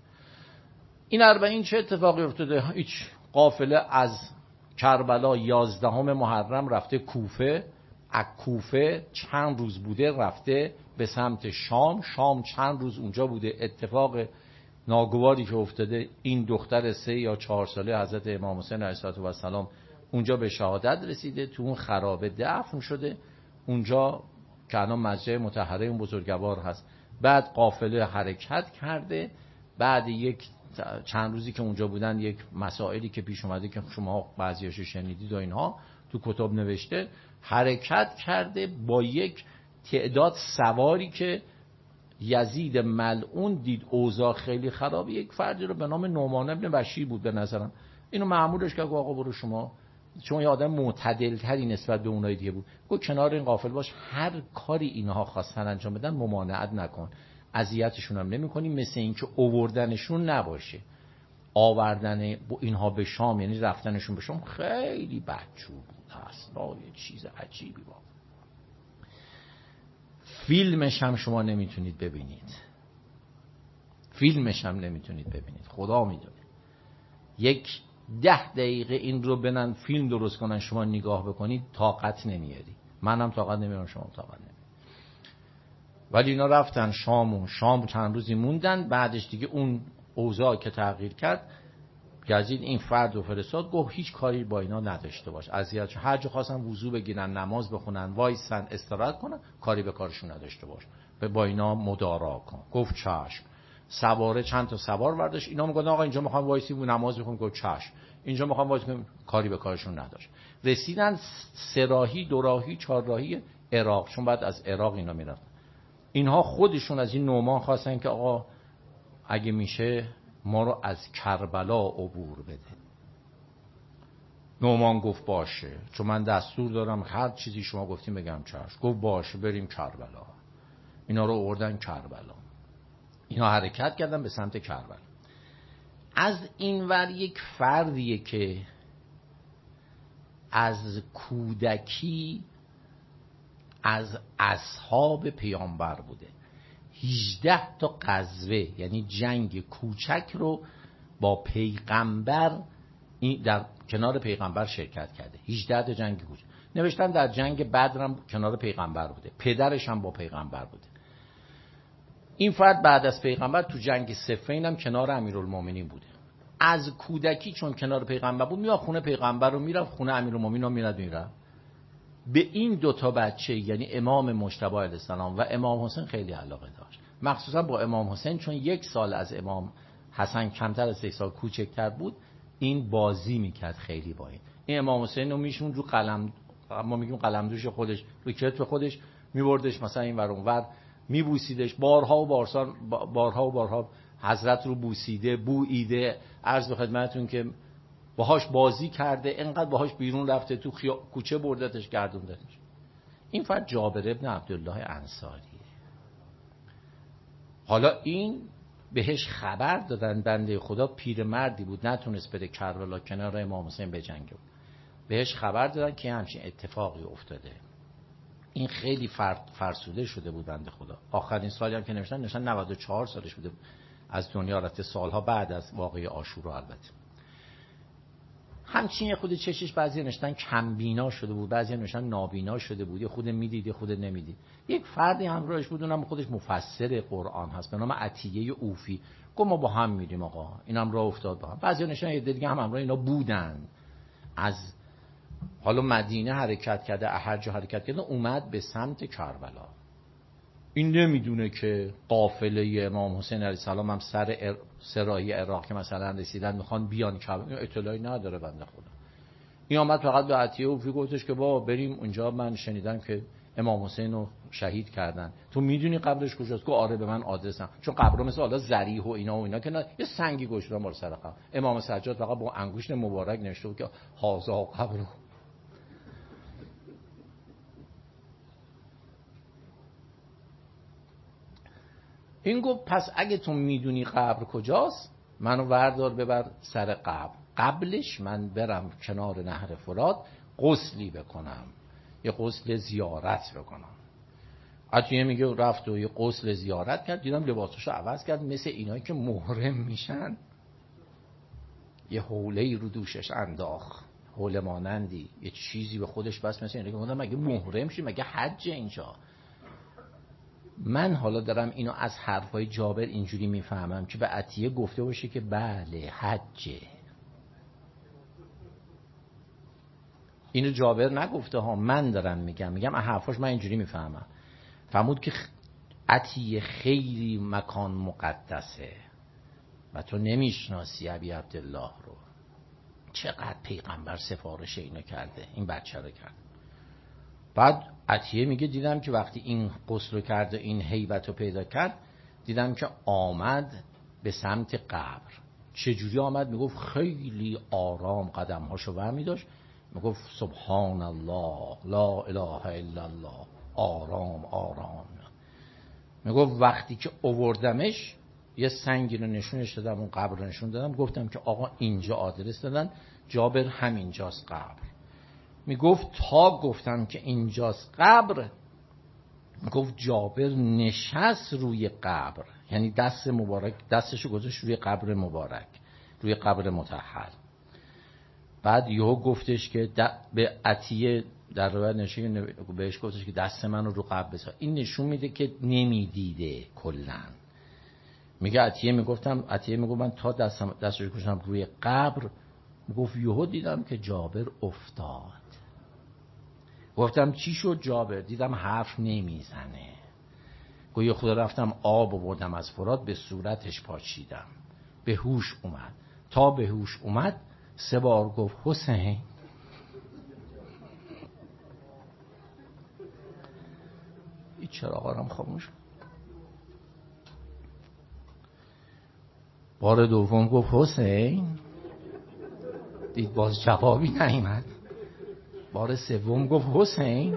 این اربعین چه اتفاقی افتاده؟ هیچ. قافله از کربلا یازدهم محرم رفته کوفه، از کوفه چند روز بوده رفته به سمت شام، شام چند روز اونجا بوده. اتفاق ناگواری که افتاده، این دختر سه یا چهار ساله حضرت امام حسین علیه السلام اونجا به شهادت رسیده، تو اون خرابه دفن شده اونجا که الان مسجد مطهره اون بزرگوار هست. بعد قافله حرکت کرده، بعد یک چند روزی که اونجا بودن یک مسائلی که پیش اومده که شما بعضیاشو شنیدید و اینها تو کتاب نوشته، حرکت کرده با یک تعداد سواری که یزید ملعون دید اوضاع خیلی خرابه، یک فردی رو به نام نعمان ابن بشیر بود به نظرم، اینو مأمورش که آقا برو شما، چون یه آدم معتدل تری نسبت به اونای دیگه بود، گفت کنار این قافله باش، هر کاری اینها خواستن انجام بدن ممانعت نکن، اذیتشون هم نمی‌کنی، مثل این که آوردنشون نباشه. آوردن اینها به شام یعنی رفتنشون به شام خیلی بدجور بود، اصلا یه چیز عجیبی بود. فیلمش هم شما نمیتونید ببینید، فیلمش هم نمیتونید ببینید، خدا میدونه. یک ده دقیقه این رو بنن فیلم درست کنن شما نگاه بکنید طاقت نمیاری، منم طاقت نمیارم، شما طاقت نمیاری. ولی اینا رفتن شام و شام چند روزی موندن، بعدش دیگه اون اوضاع که تغییر کرد، یزید این فرد و فرستاد، گفت هیچ کاری با اینا نداشته باش، اذیت، هر جا خواستن وضو بگیرن، نماز بخونن، وایسن استراحت کنن، کاری به کارشون نداشته باش، به با اینا مدارا کن. گفت چشم. سواره چند تا سوار برداشت، اینا میگن آقا اینجا میخوام وایسی و نماز بخونم، گفت چشم. اینجا میخوام وایسی کنم، کاری به کارشون نداشت. رسیدن سه راهی، دو راهی، چهار راهی عراق، چون بعد از عراق اینا میرفتن. اینها خودشون از این نعمان خواستن که آقا اگه میشه ما رو از کربلا عبور بده. نعمان گفت باشه، چون من دستور دارم هر چیزی شما گفتیم بگم چشم. گفت باشه بریم کربلا. اینا رو آوردن کربلا، اینا حرکت کردن به سمت کربلا. از این ور یک فردیه که از کودکی از اصحاب پیامبر بوده، هجده تا غزوه یعنی جنگ کوچک رو با پیغمبر در کنار پیغمبر شرکت کرده. هجده تا جنگ کوچک نوشتن، در جنگ بدر هم کنار پیغمبر بوده، پدرش هم با پیغمبر بوده. این فرد بعد از پیغمبر تو جنگ صفین هم کنار امیرالمومنین بوده. از کودکی چون کنار پیغمبر بود میاد خونه پیغمبر رو میرفت، خونه امیرالمومنین رو میرفت میرفت. به این دوتا بچه یعنی امام مجتبی علیه السلام و امام حسین خیلی علاقه داشت، مخصوصا با امام حسین چون یک سال از امام حسن کمتر از یک سال کوچکتر بود، این بازی میکرد خیلی با این. این امام حسین رو میشون رو قلم، ما میگیم قلمدوش خودش، رو کتف خودش میبردش مثلا این ور اون ور میبوسیدش، بارها و بارسان بارها و بارها حضرت رو بوسیده، بوییده. عرض به خدمتتون که باهاش بازی کرده، انقدر باهاش بیرون رفته، تو خیا... کوچه بردتش، گردوندتش. این فرد جابر ابن عبدالله انصاریه. حالا این بهش خبر دادن بنده خدا پیرمردی بود، نتونست بره کربلا کنار امام حسین بجنگه. بهش خبر دادن که همچین اتفاقی افتاده. این خیلی فرسوده شده بود بنده خدا. آخرین سالی هم که نوشتن نوشتن نود و چهار سالش بوده از دنیا رفته، سالها بعد از واقعه عاشورا. البته همچین خود چشش بعضی نوشتن کم بینا شده بود، بعضی نوشتن نابینا شده بود، یه خود میدید یه خود نمیدید. یک فردی همراهش بود، اونم خودش مفسر قرآن هست به نام عطیه اوفی. گفت ما با هم میریم آقا، اینم راه افتاد با هم. بعضی نوشتن یه دیگه هم همراه اینا بودن، از حالا مدینه حرکت کرده، هر جا حرکت کرده اومد به سمت کربلا. این نمیدونه که قافله امام حسین علیه السلام هم سر ار... سرایی عراق که مثلا رسیدن میخوان بیان کربلا، اطلاعی نداره بنده خدا. این آمد فقط به عطیه اوفی گفتش که بابا بریم اونجا، من شنیدم که امام حسین رو شهید کردن، تو میدونی قبرش کجاست؟ گفت آره به من آدرسم. چون قبر مثل حالا ذریح و اینا و اینا که نه، یه سنگی گذاشتن بالا سر قبر. امام سجاد فقط با انگشت مبارک نوشته بود که هذا قبر. این گفت پس اگه تو میدونی قبر کجاست، منو وردار ببر سر قبر، قبلش من برم کنار نهر فرات غسلی بکنم، یه غسل زیارت بکنم. عطیه میگه رفت و یه غسل زیارت کرد، دیدم لباساشو عوض کرد مثل اینایی که محرم میشن، یه حوله‌ای رو دوشش انداخت، حوله مانندی یه چیزی به خودش بس، مثل اینایی که گفتم مگه محرم شی، مگه حج اینجا. من حالا دارم اینو از حرفای جابر اینجوری میفهمم که به عطیه گفته باشه که بله حجه. اینو جابر نگفته ها، من دارم میگم، میگم از حرفاش من اینجوری میفهمم. فهمود که عطیه خیلی مکان مقدسه و تو نمیشناسی ابی عبدالله رو، چقدر پیغمبر سفارش اینو کرده، این بچه رو کرد. بعد عطیه میگه دیدم که وقتی این غسل رو کرد و این هیبت رو پیدا کرد، دیدم که آمد به سمت قبر. چجوری آمد؟ میگفت خیلی آرام قدمهاشو برمی داشت، میگفت سبحان الله لا اله الا الله، آرام آرام. میگفت وقتی که آوردمش یه سنگی رو نشونش دادم، اون قبر رو نشون دادم، گفتم که آقا اینجا آدرس دادن، جابر همینجاست قبر. میگفت تا گفتم که اینجاست قبر، میگفت جابر نشست روی قبر، یعنی دست مبارک دستشو گذاشت روی قبر مبارک، روی قبر مطهر. بعد یهو گفتش که به عطیه در روایت نشون بهش گفتش که دست من رو رو قبر بذار. این نشون میده که نمیدیده کلا. میگه عطیه میگفتم عطیه میگفت من تا دستم دستش گذاشتم روی قبر، میگفت یهو دیدم که جابر افتاد. گفتم چی شد جابر؟ دیدم حرف نمیزنه. گویا خدا رفتم آب آوردم از فرات به صورتش پاچیدم، به هوش اومد. تا به هوش اومد سه بار گفت حسین. این چراغا رو خاموش. بار دوم گفت حسین، دید باز جوابی نیامد. بار سوم گفت حسین،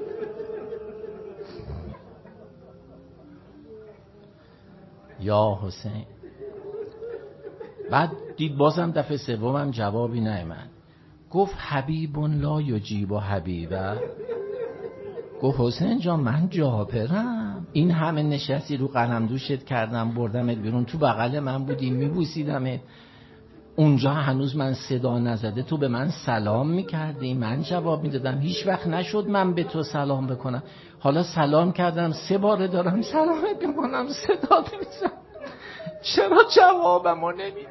یا حسین. بعد دید بازم دفعه سومم جوابی نیامد. گفت حبیب لا یجیب و حبیبه. گفت حسین جان من جابرم، این همه نشستی رو قلم دوشت کردم بردمت بیرون، تو بغل من بودی میبوسیدمت، اونجا هنوز من صدا نزده تو به من سلام میکردی، من جواب میدادم، هیچ وقت نشد من به تو سلام بکنم، حالا سلام کردم سه باره دارم سلامت میکنم صدا میزنم، چرا جوابمو نمیدی؟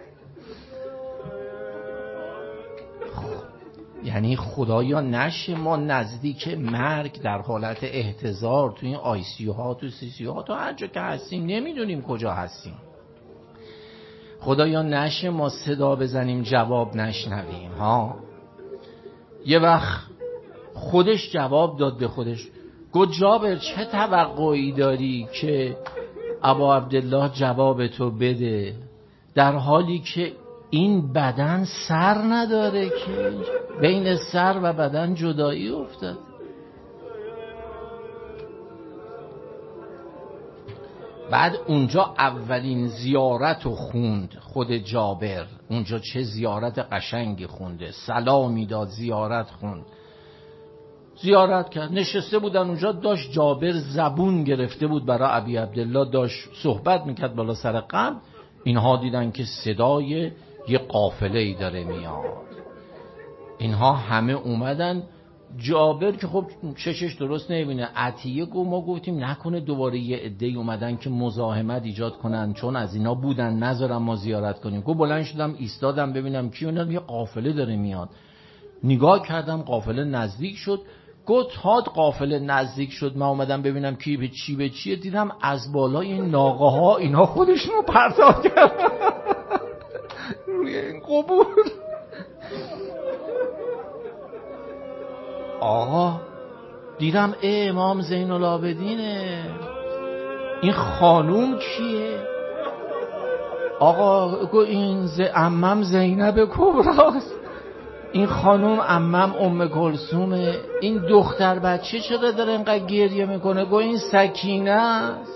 یعنی خدایا نشه ما نزدیک مرگ در حالت احتضار تو این آی سی ها تو سی سی ها تو هر جا که هستیم نمیدونیم کجا هستیم. خدایا نشه ما صدا بزنیم جواب نشنویم ها. یه وقت خودش جواب داد به خودش، گفت جابر چه توقعی داری که ابا عبدالله جواب تو بده در حالی که این بدن سر نداره، که بین سر و بدن جدایی افتاد. بعد اونجا اولین زیارت رو خوند خود جابر، اونجا چه زیارت قشنگی خونده، سلامی داد، زیارت خوند، زیارت کرد. نشسته بودن اونجا، داشت جابر زبون گرفته بود برای ابی عبدالله، داشت صحبت میکرد بالا سر قبر. اینها دیدن که صدای یه قافله ای داره میاد، اینها همه اومدن. جابر که خب چشش درست نمیبینه، عطیه گفت ما گفتیم نکنه دوباره یه عده‌ای اومدن که مزاحمت ایجاد کنن، چون از اینا بودن نذارم ما زیارت کنیم. گفت بلند شدم ایستادم ببینم کی اومد، یه قافله داره میاد. نگاه کردم قافله نزدیک شد. گفت هات قافله نزدیک شد من اومدم ببینم کی به چی به چیه، دیدم از بالای این ناقه ها اینا خودشونو پرتاب کردن روی این قبور. آقا دیدم ای امام زین العابدینه، این خانوم کیه؟ آقا گو این ز عمم زینب کبراست، این خانوم عمم ام کلثومه، این دختر بچه چرا داره اینقدر گریه میکنه؟ گو این سکینه است.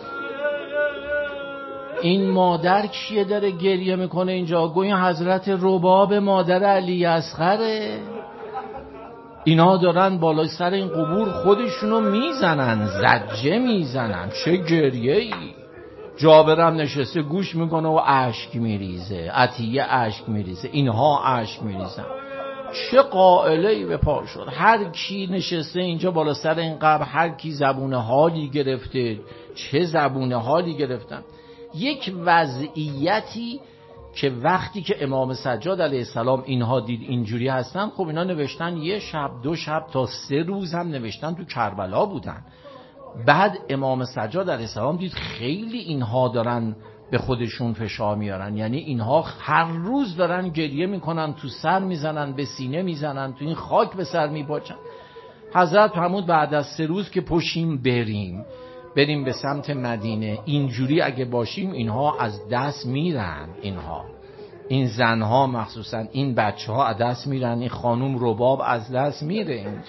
این مادر کیه داره گریه میکنه اینجا؟ گو این حضرت رباب مادر علی اصغره. اینا دارن بالای سر این قبور خودشونو میزنن، زجه میزنن، چه گریه ای. جابرم نشسته گوش میکنه و اشک میریزه، عطیه اشک میریزه، اینها اشک میریزن. چه قائله ای به پا شد. هر کی نشسته اینجا بالا سر این قبر، هر کی زبون حالی گرفته، چه زبون حالی گرفتن. یک وضعیتی که وقتی که امام سجاد علیه السلام اینها دید اینجوری هستن، خب اینا نوشتن یه شب دو شب تا سه روز هم نوشتن تو کربلا بودن. بعد امام سجاد علیه السلام دید خیلی اینها دارن به خودشون فشار میارن، یعنی اینها هر روز دارن گریه میکنن، تو سر میزنن، به سینه میزنن، تو این خاک به سر میپاچن. حضرت فرمود بعد از سه روز که پشیم بریم بریم به سمت مدینه، اینجوری اگه باشیم اینها از دست میرن، اینها این زنها مخصوصا این بچه ها از دست میرن، این خانوم رباب از دست میره اینجا.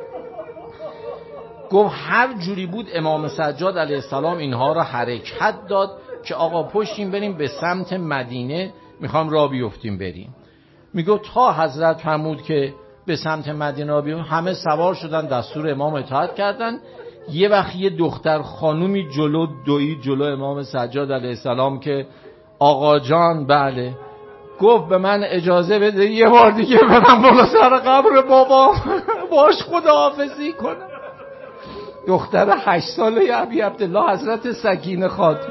گفت هر جوری بود امام سجاد علیه السلام اینها را حرکت داد که آقا پشتیم بریم به سمت مدینه، میخوام راه بیفتیم بریم. میگه تا حضرت فرمود که به سمت مدینه را بیفتیم، همه سوار شدن، دستور امام اطاعت کردن. یه وقت یه دختر خانومی جلو دوید جلو امام سجاد علیه السلام که آقا جان بله. گفت به من اجازه بده یه بار دیگه برم بالا سر قبر بابا باش خداحافظی کنم. دختر هشت ساله ابی عبدالله حضرت سکینه خاتون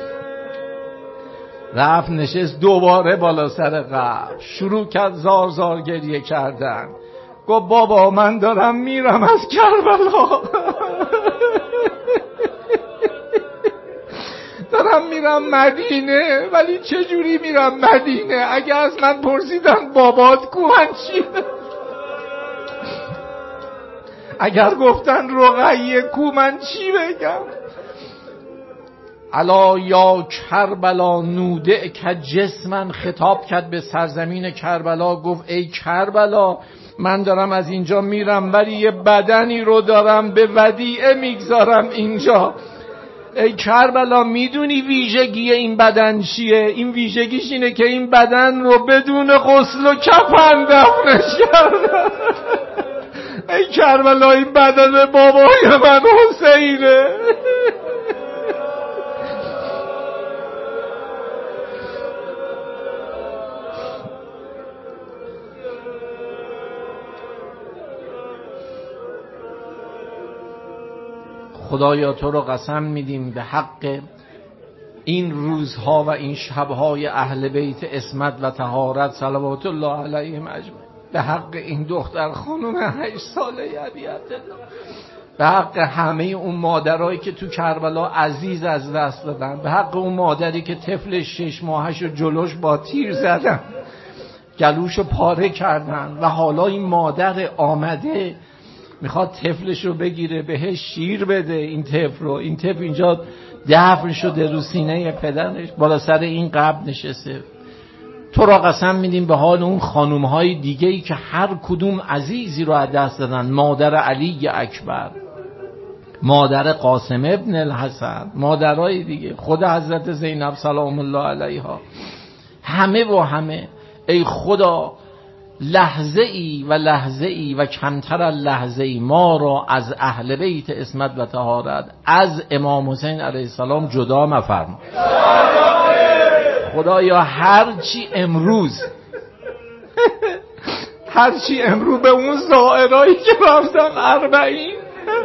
رفت نشست دوباره بالا سر قبر، شروع کرد زار زار گریه کردن. گفت بابا من دارم میرم از کربلا دارم میرم مدینه، ولی چجوری میرم مدینه؟ اگه از من پرسیدن بابات کو من چی؟ اگر گفتن رقیه کو من چی بگم؟ الا یا کربلا نوده که جسمن، خطاب کرد به سرزمین کربلا. گفت ای کربلا من دارم از اینجا میرم، ولی یه بدنی رو دارم به ودیعه میگذارم اینجا. ای کربلا میدونی ویژگی این بدن چیه؟ این ویژگیش اینه که این بدن رو بدون غسل و کفن دفنش کردن. ای کربلا این بدن بابای من حسینه. خدایا تو رو قسم میدیم به حق این روزها و این شبهای اهل بیت عصمت و طهارت صلوات الله علیهم اجمعین، به حق این دختر خانم هشت ساله ابی عبدالله، به حق همه اون مادرایی که تو کربلا عزیز از دست دادن، به حق اون مادری که طفل شش ماهش رو جلوش با تیر زدن، گلوشو پاره کردن، و حالا این مادر آمده میخواد طفلش رو بگیره بهش شیر بده. این طفل رو، این طفل اینجا دفن شده رو سینه پدرش، بالا سر این قبر نشسته. تو را قسم میدیم به حال اون خانومهای دیگه‌ای که هر کدوم عزیزی رو از دست دادن، مادر علی اکبر، مادر قاسم ابن الحسن، مادرای دیگه، خود حضرت زینب سلام الله علیها، همه و همه. ای خدا لحظه ای و لحظه ای و کمتر از لحظه ای ما را از اهل بیت عصمت و طهارت از امام حسین علیه السلام جدا مفرما. خدایا هرچی امروز هرچی امروز به اون زائرایی که رفتن اربعین،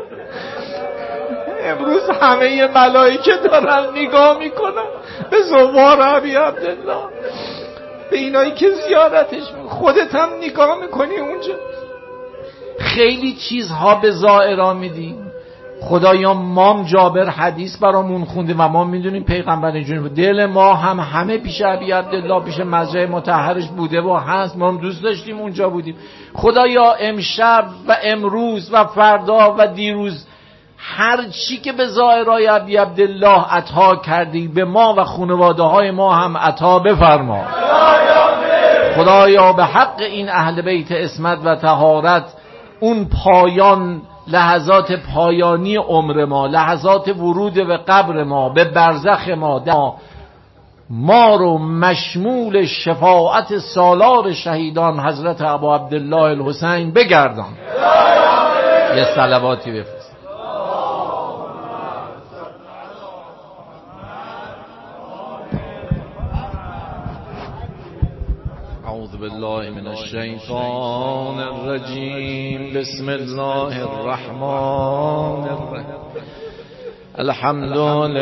امروز همه ملائکه دارن نگاه میکنن به زوار ابی عبدالله، به اینایی که زیارتش میکنن. خودت هم نگاه میکنی اونجا، خیلی چیزها به زائران میدی. خدایا مام جابر حدیث برامون خونده و ما میدونیم پیغمبر اینجوری بود. دل ما هم همه پیش ابی عبدالله، پیش مزرعه مطهرش بوده و هست، ما هم دوست داشتیم اونجا بودیم. خدایا امشب و امروز و فردا و دیروز هر چی که به زائرای ابی عبدالله عطا کردی به ما و خانواده های ما هم عطا بفرما. خدایا به حق این اهل بیت عصمت و طهارت، اون پایان، لحظات پایانی عمر ما، لحظات ورود به قبر ما، به برزخ ما، ما رو مشمول شفاعت سالار شهیدان حضرت ابا عبدالله الحسین بگردان. یه صلواتی بفرست. اعوذ بالله من الشیطان الرجیم. بسم الله الرحمن الرحیم. الحمد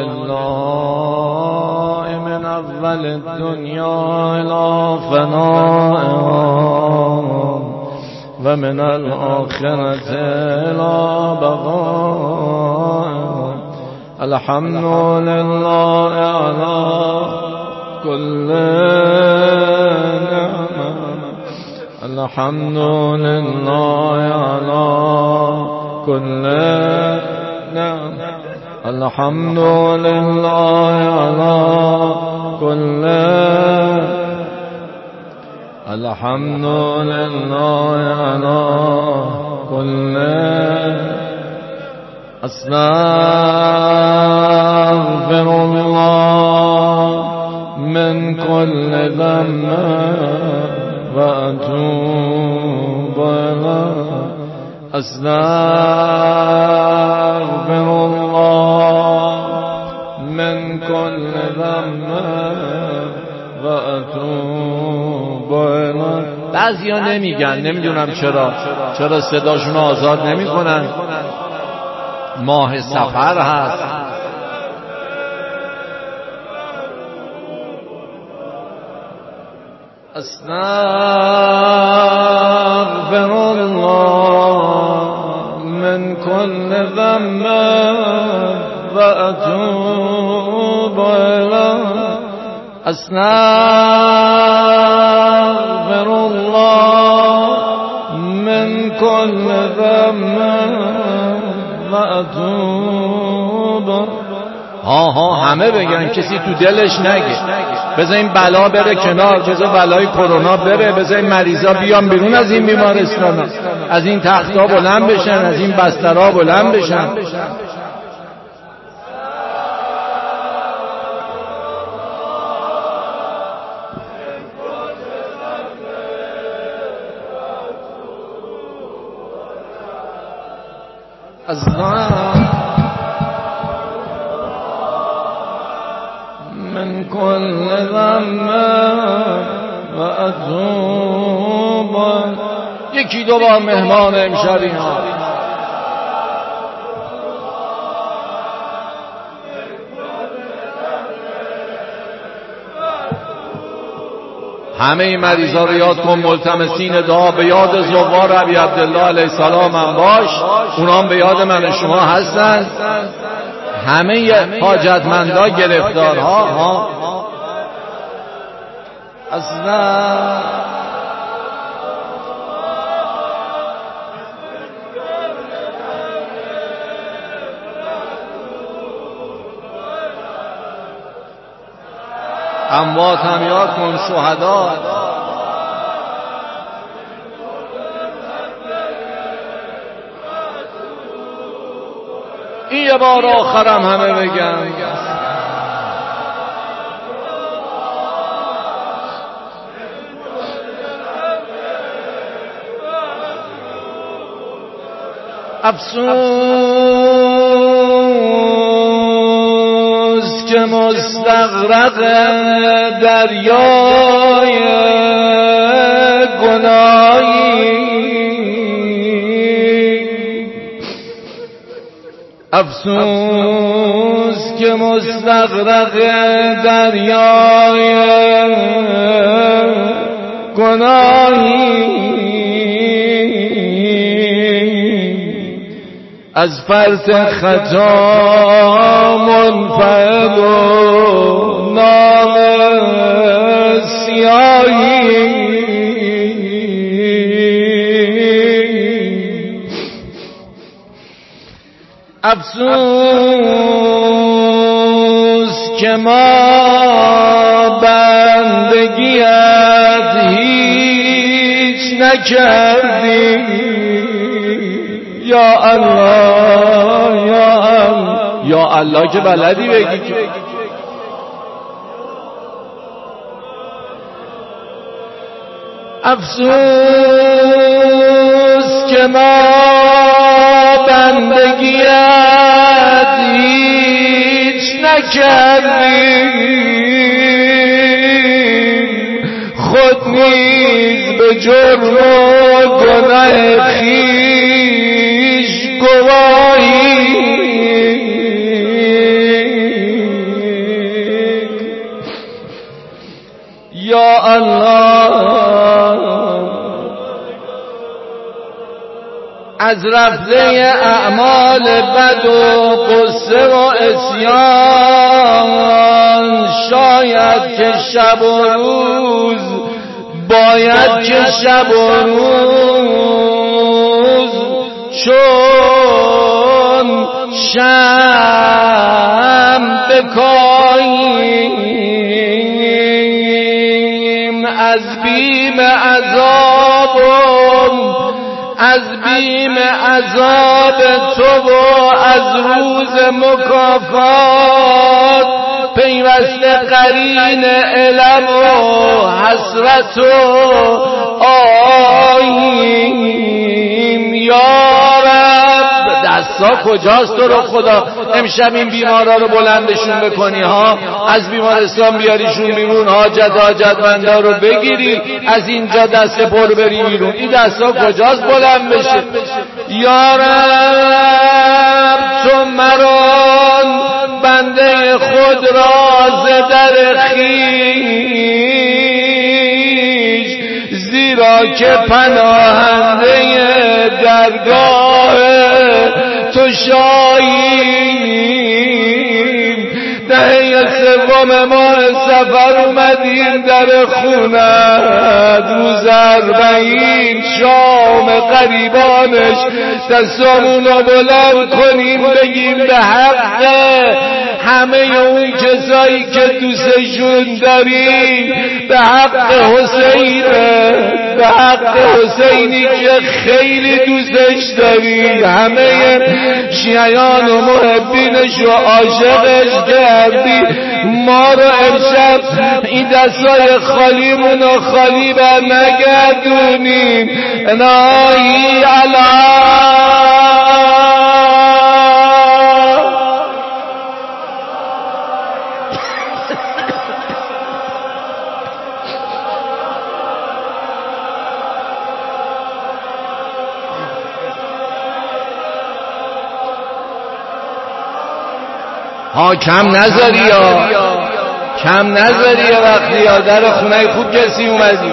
لله من اول الدنیا الى فنائها و من الاخرة الى بقائها. الحمد لله على كل الحمد لله على كل نعم. الحمد لله على كل الحمد لله على كل أستغفر الله من كل ذنب وأتوب إليه. أستغفر الله من كل ذنب وأتوب إليه. بعضیا نمیگن، نمیدونم چرا چرا صداشون آزاد نمیکنن. ماه سفر هست، أستغفر الله من كل ذنب وأتوب إليه. أستغفر الله من كل ذنب وأتوب. ها ها همه بگن، کسی تو دلش نگه. بذار این بلا بره کنار، بذار بلای کرونا بره، بذار این مریضا بیان بیرون از این بیمارستانا، از این تخت‌ها بلند بشن، از این بسترها بلند بشن. من كل ذنب وأتوب. یکی دو بار مهمان امشبی ها. همه این مریضا رو یاد کن، ملتمسین دعا به یاد زوار ابی عبدالله علیه السلام هم باش، اونا هم به یاد من شما هستن. همه حاجتمندا گرفتارها ها اصلا اموات هم یاد کن، شهدا. این یه بار آخرم همه بگم افسوس که مستغرق دریای گناهی، افسوس که مستغرق دریای گناهی، از فرط خطا منفعل و نام سیاهی، افسوس که ما بندگیت هیچ نکردیم. یا الله یا الله یا الله که بلدی بگی. افسوس که ما بندگیت هیچ نکردیم، خود نیز به جرم و گناه خویش گواهی. یا الله از رفته اعمال بد و قصه و عصیان شاید که شب و روز، باید که شب و روز چون شمع بکاییم، از بیم عذابم از بیم عذاب تو و از روز مکافات پیوسته قرین علم و حسرت و آییم. یا رب دستا کجاست تو رو خدا؟ امشب این بیمارا رو بلندشون بکنی ها، از بیمارستان بیاریشون بیرون، حاجت حاجتمندا رو بگیری از اینجا دست پر بری بیرون. این دستا کجاست بلند بشه؟ یا رب تو مران بنده خود را ز در خویش، زیرا که پناهنده درگاه تو شاییم. دهه سوم ماه سفر اومدیم در خونت، روز اربعین شام قریبانش دستامون رو بلند کنیم بگیم به حق همه اون کسایی که دوستشون داری، به حق حسین، به حق حسینی که خیلی دوستش داری، همه شیعیان و محبینش و عاشقش کردی، ما رو امشب این دستای خالیمون رو خالی بر نگردونیم. الهی الله ها کم نذاری یا کم نذاری یا وقتی یا در خونه خوب کسی اومدی.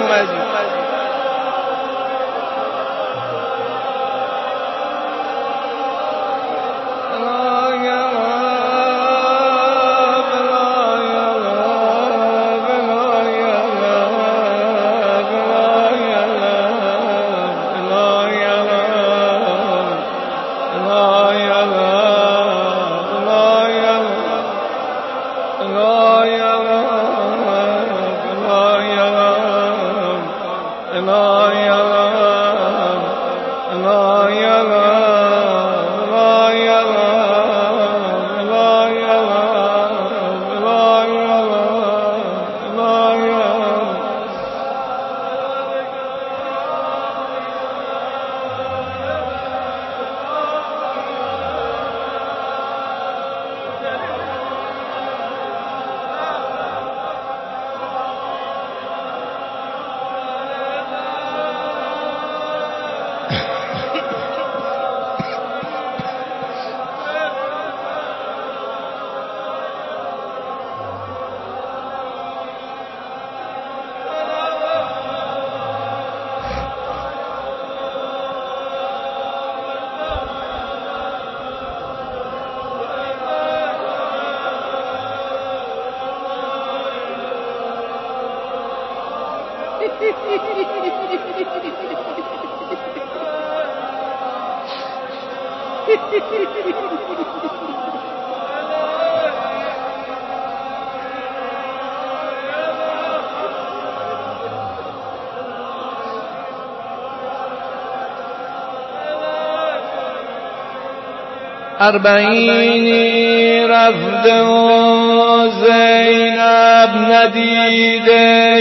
اربعینی رفته و زینب ندیده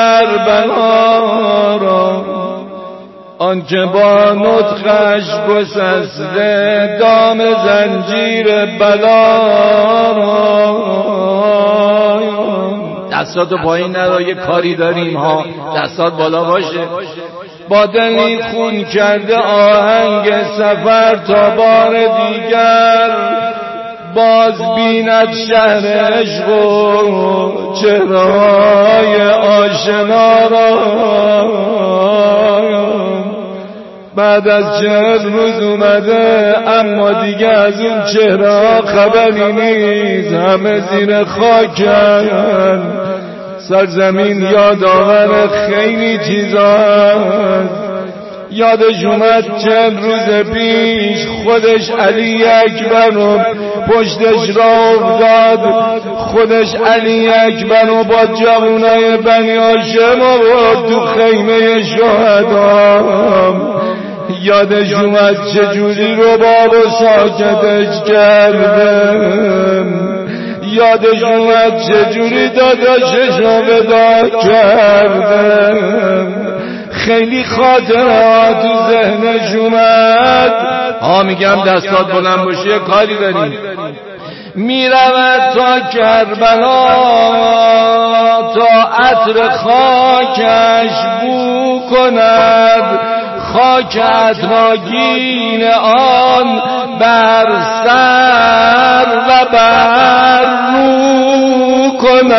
کربلا را، آنچه با نطقش گسسته دام زنجیر بلا را. دستاتو پایین نرا، یه کاری داریم ها، دستات بالا باشه. با دلی خون کرده آهنگ سفر تا بار دیگر، باز بیند شهر عشق و چهره‌های آشنا را. بعد از چهل روز اومده اما دیگه از اون چهره خبری نیست، همه زیر خاکن. سرزمین یادآور خیلی چیزا هست. یادش اومد چند روز پیش خودش علی اکبر رو پشتش را افتاد، خودش علی اکبر رو با جوانای بنی هاشم آورد تو خیمه شهدا. یادش اومد چجوری رو باب و ساکتش کردم، یادش اومد چجوری داداشش رو ودا کردم. خیلی خاطرات تو ذهنش اومد. ها میگم دستات بلند باشه، کاری داریم. میرود تا کربلا تا عطر خاکش بو کند، خاک عطرآگین آن بر سر و بر رو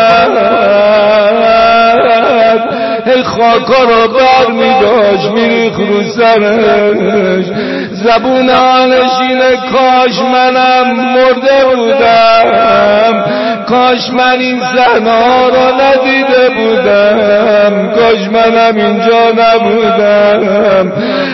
کند. ای خاکا رو بر می داشت میریخ رو سرش، زبون آنشینه کاش منم مرده بودم، کاش من این صحنه‌ها رو ندیده بودم، کاش منم اینجا نبودم.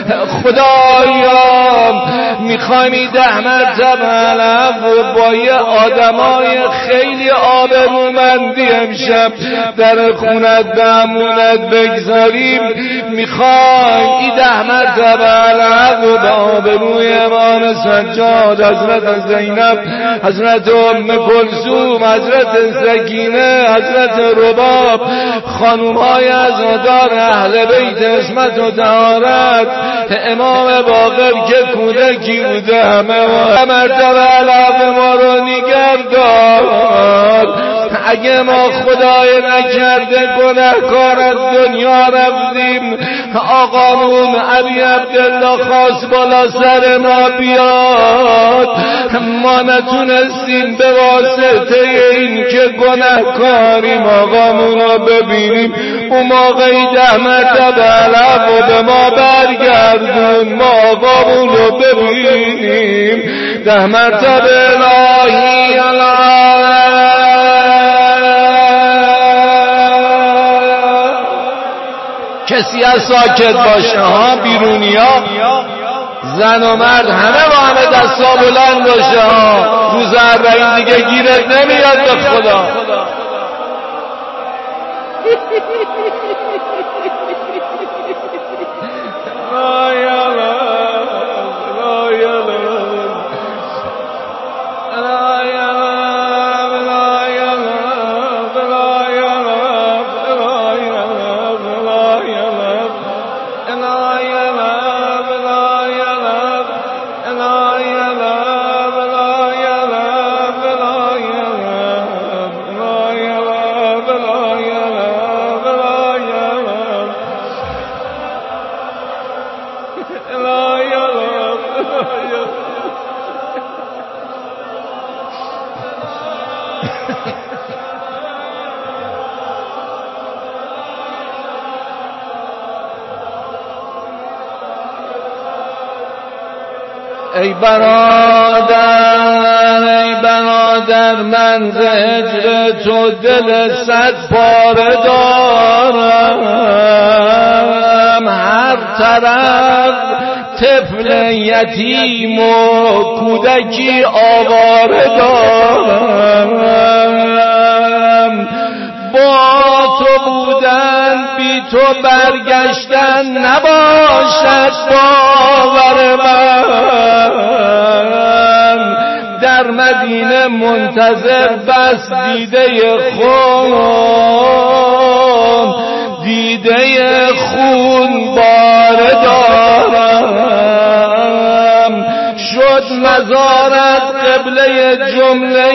خدایا میخوایم این ده مرتبه العفو با یه آدمای خیلی آبرومندی امشب در خونت بهمونت بگذاریم. میخوایم این ده مرتبه العفو به آبروی امام سجاد، حضرت زینب، حضرت ام کلثوم، حضرت سکینه، حضرت رباب، خانومهای عزادار اهل بیت عصمت و طهارت، امام باقر که کودکی بوده، همه مرتبه العفو ما رو نگهدار. اگه ما خدای نکرده گناهکار از دنیا رفتیم، آقامون علی عبدالله خواست بالا سر ما بیاد، ما نتونستیم به واسطه این که گناهکاریم آقامون رو ببینیم. اون موقعی ده مرتبه العفو به ما برگردون، ما آقامون رو ببینیم. ده مرتبه الهی الهی. کسی از ساکت باشه ها، بیرونی ها، زن و مرد همه با همه دستا بلند باشه ها. روز اربعین دیگه گیرت نمیاد به خدا. ای برادر ای برادر من ز هجر تو دل صد پاره دارم، طرف طفل یتیم و کودکی آواره دارم. با تو بودن بی تو برگشتن نباشد باور من. در مدینه منتظر بس دیده خون دیده خون بار دارم. شد مزارت قبله جمله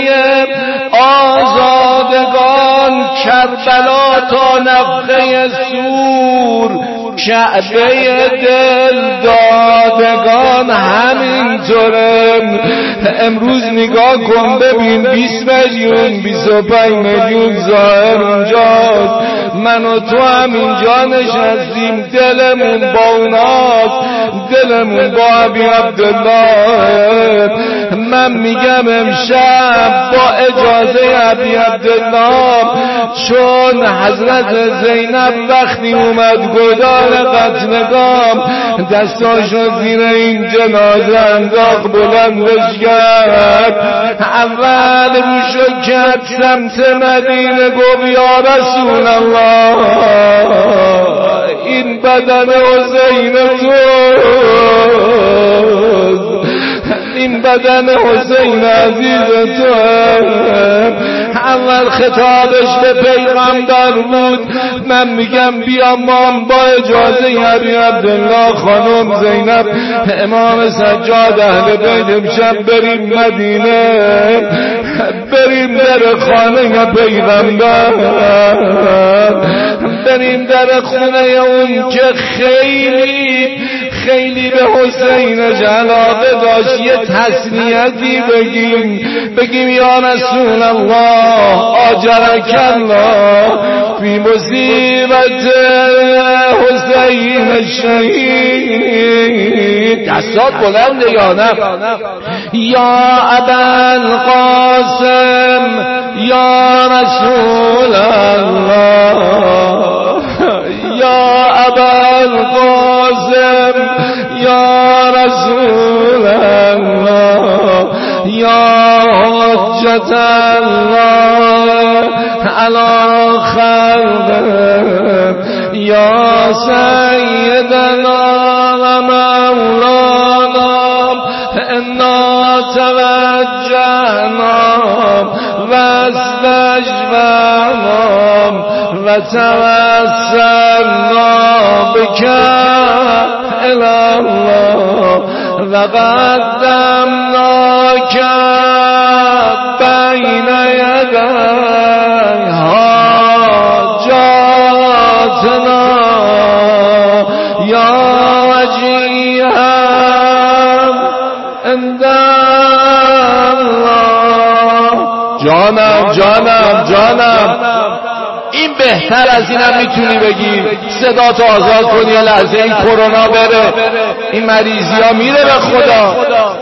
آزادگان، کربلا تا نفخه سور کعبه دل دادگان. همینطوره امروز نگاه کن ببین بیست میلیون بیست و پنج میلیون ظاهر اونجاست، من و تو هم اینجا نشستیم، دلمون با اوناست، دلمون با ابی عبدالله. من میگم امشب با اجازه ابی عبدالله، چون حضرت زینب وقتی اومد گدال قتلگاه دستاشو زیر این جنازه انداخت بلندش کرد، اول روشو کرد سمت مدینه، گفت یا رسول الله این بدن حسین توست، این بدن حسین عزیز تو. اول خطابش به پیغمبر بود، من میگم بیا مام با اجازه ابی عبدالله خانم زینب امام سجاد اهل بیت امشب بریم مدینه، بریم در خانه پیغمبر، بریم در خونه اون که خیلی خیلی به حسینش علاقه داشت، یه تسلیتی بگیم بگیم یا رسول الله آجرک الله فی مصیبت حسین الشهید. دستات بلنده یا نه؟ یا ابا القاسم یا رسول الله، یا ابا القاسم یا رسول الله، یا حجت الله علی خلقه، یا سیدنا و مولانا انا توجهنا و استجبنا و توسلنا بک الی الله و قدمناک بین یدی حاجاتنا یا وجیها عند الله. جانم جانم جانم این بهتر از اینم میتونی بگی، صدا تو آزاد کنی یه لحظه این کرونا بره، این مریضی ها میره به خدا.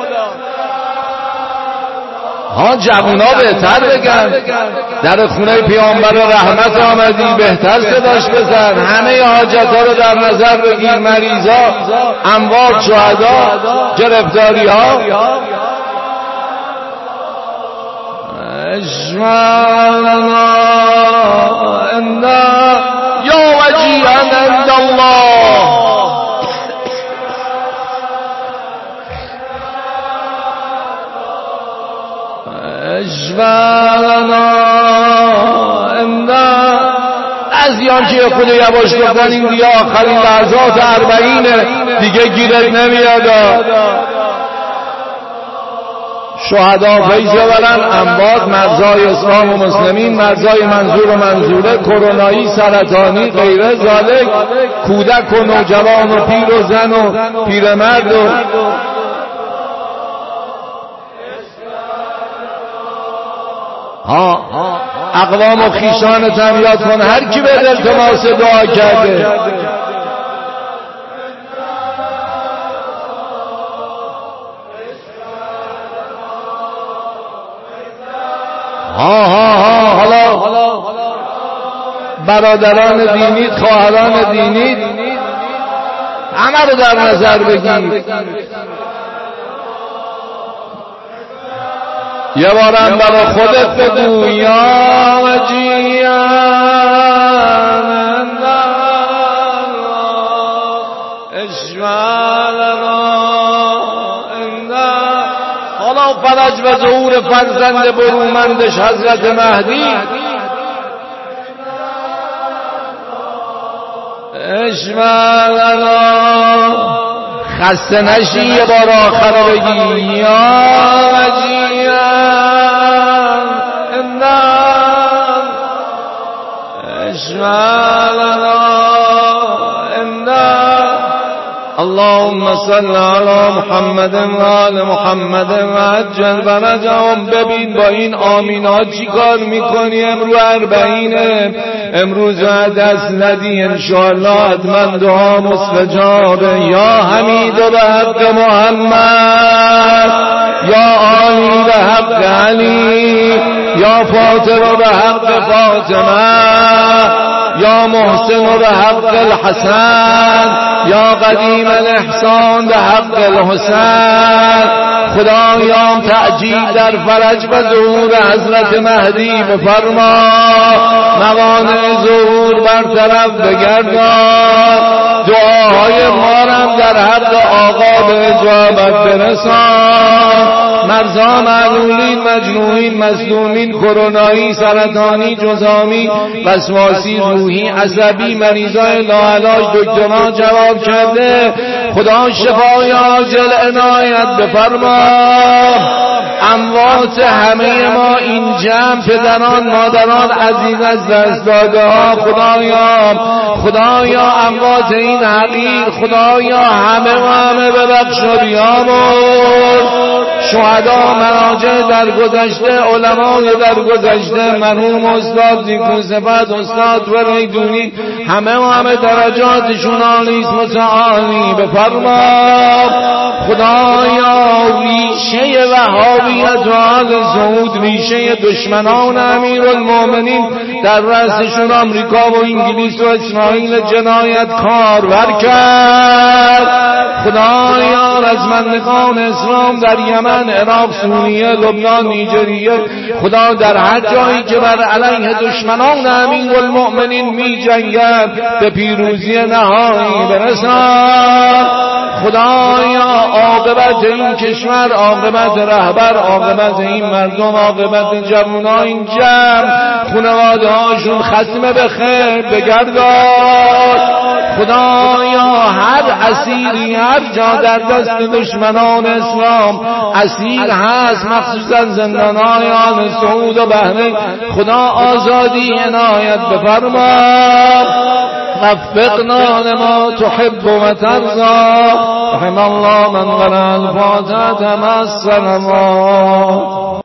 ها جوونا بهتر بگن در خونه پیامبر رحمت آمدی، بهتر صداش بزن، همه حاجت ها رو در نظر بگیر، مریض ها، اموات، شهدا، گرفتاری ها. اشمعنا انا یا وجیها عند الله. اشمعنا انا از یان که خود یواش گفتن این دیگه آخرین لحظات اربعینه دیگه گیرت نمیاد. شهدا فیض برن، اموات، مرزای اسلام و مسلمین، مرزای منظور و منظوره، کرونایی، سرطانی، غیره ذالک، کودک و نوجوان و پیر و زن و پیرمرد و ها اقوام و خیشانت هم یاد کن، هر کی به التماس دعا کرده. ها ها ها حالا برادران دینیت، خواهران دینیت، همه رو در نظر بگیر. یه بارم برا خودت بگو یا وجیان اشمالنا. حالا فرج و ظهور فرزند برومندش حضرت مهدی اشمالنا. خسته نشی یه بار آخر بگی یا وجیان اشمالنا. اللهم صل علی محمد و آل محمد و عجل فرجهم. ببین با این آمینا چی کار میکنی؟ امروز اربعینه، امروز دست ندی انشاءالله حتما دعا مستجابه. یا حمید به حق محمد، یا عالی به حق علی، یا فاطمه به حق فاطمه، یا محسن به حق الحسن، یا قدیم الاحسان به حق الحسین. خدایا تعجیل در فرج و ظهور حضرت مهدی بفرما، موانع ظهور برطرف بگردان، دعاهای مارم در حق آقا به اجابت برسان. مرزا معلولین، مجروحین، مظلومین، کرونایی، سرطانی، جزامی، وسواسی، روحی، عصبی، مریضای لاعلاج دکترها جواب کرده، خدا شفای عاجل عنایت بفرما. اموات همه ما این جمع، پدران، مادران، عزیز از دست داده ها، خدایا خدایا اموات این حقیر خدایا همه و همه ببخش و بیامرز. شهدا، مراجع در گذشته، علمای در گذشته، مرحوم استاد نیکوصفت، استاد فریدونی، همه و همه درجاتشون عالیست متعالی بفرما. خدایا ریشه وهابیت و آل سعود، ریشه دشمنان امیرالمومنین در رأسشون آمریکا و انگلیس و اسرائیل جنایت کارور کرد. خدایا رزمندگان اسلام در یمن، عراق، سوریه، لبنان، نیجریه، خدا در هر جایی که بر علیه دشمنان امیرالمؤمنین می جنگند به پیروزی نهایی برسان. خدایا عاقبت این کشور، عاقبت رهبر، عاقبت این مردم، عاقبت جوانان این جمع، خانواده هاشون ختم به خیر بگرداد. خدایا هر اسیری هر جا در دست دشمنان اسلام اسیر هست، مخصوصا زندانهای آل سعود و بحرین، خدا آزادی عنایت بفرما. وفقنا لما تحب و ترضى. رحم الله من قرأ الفاتحة مع السلامات.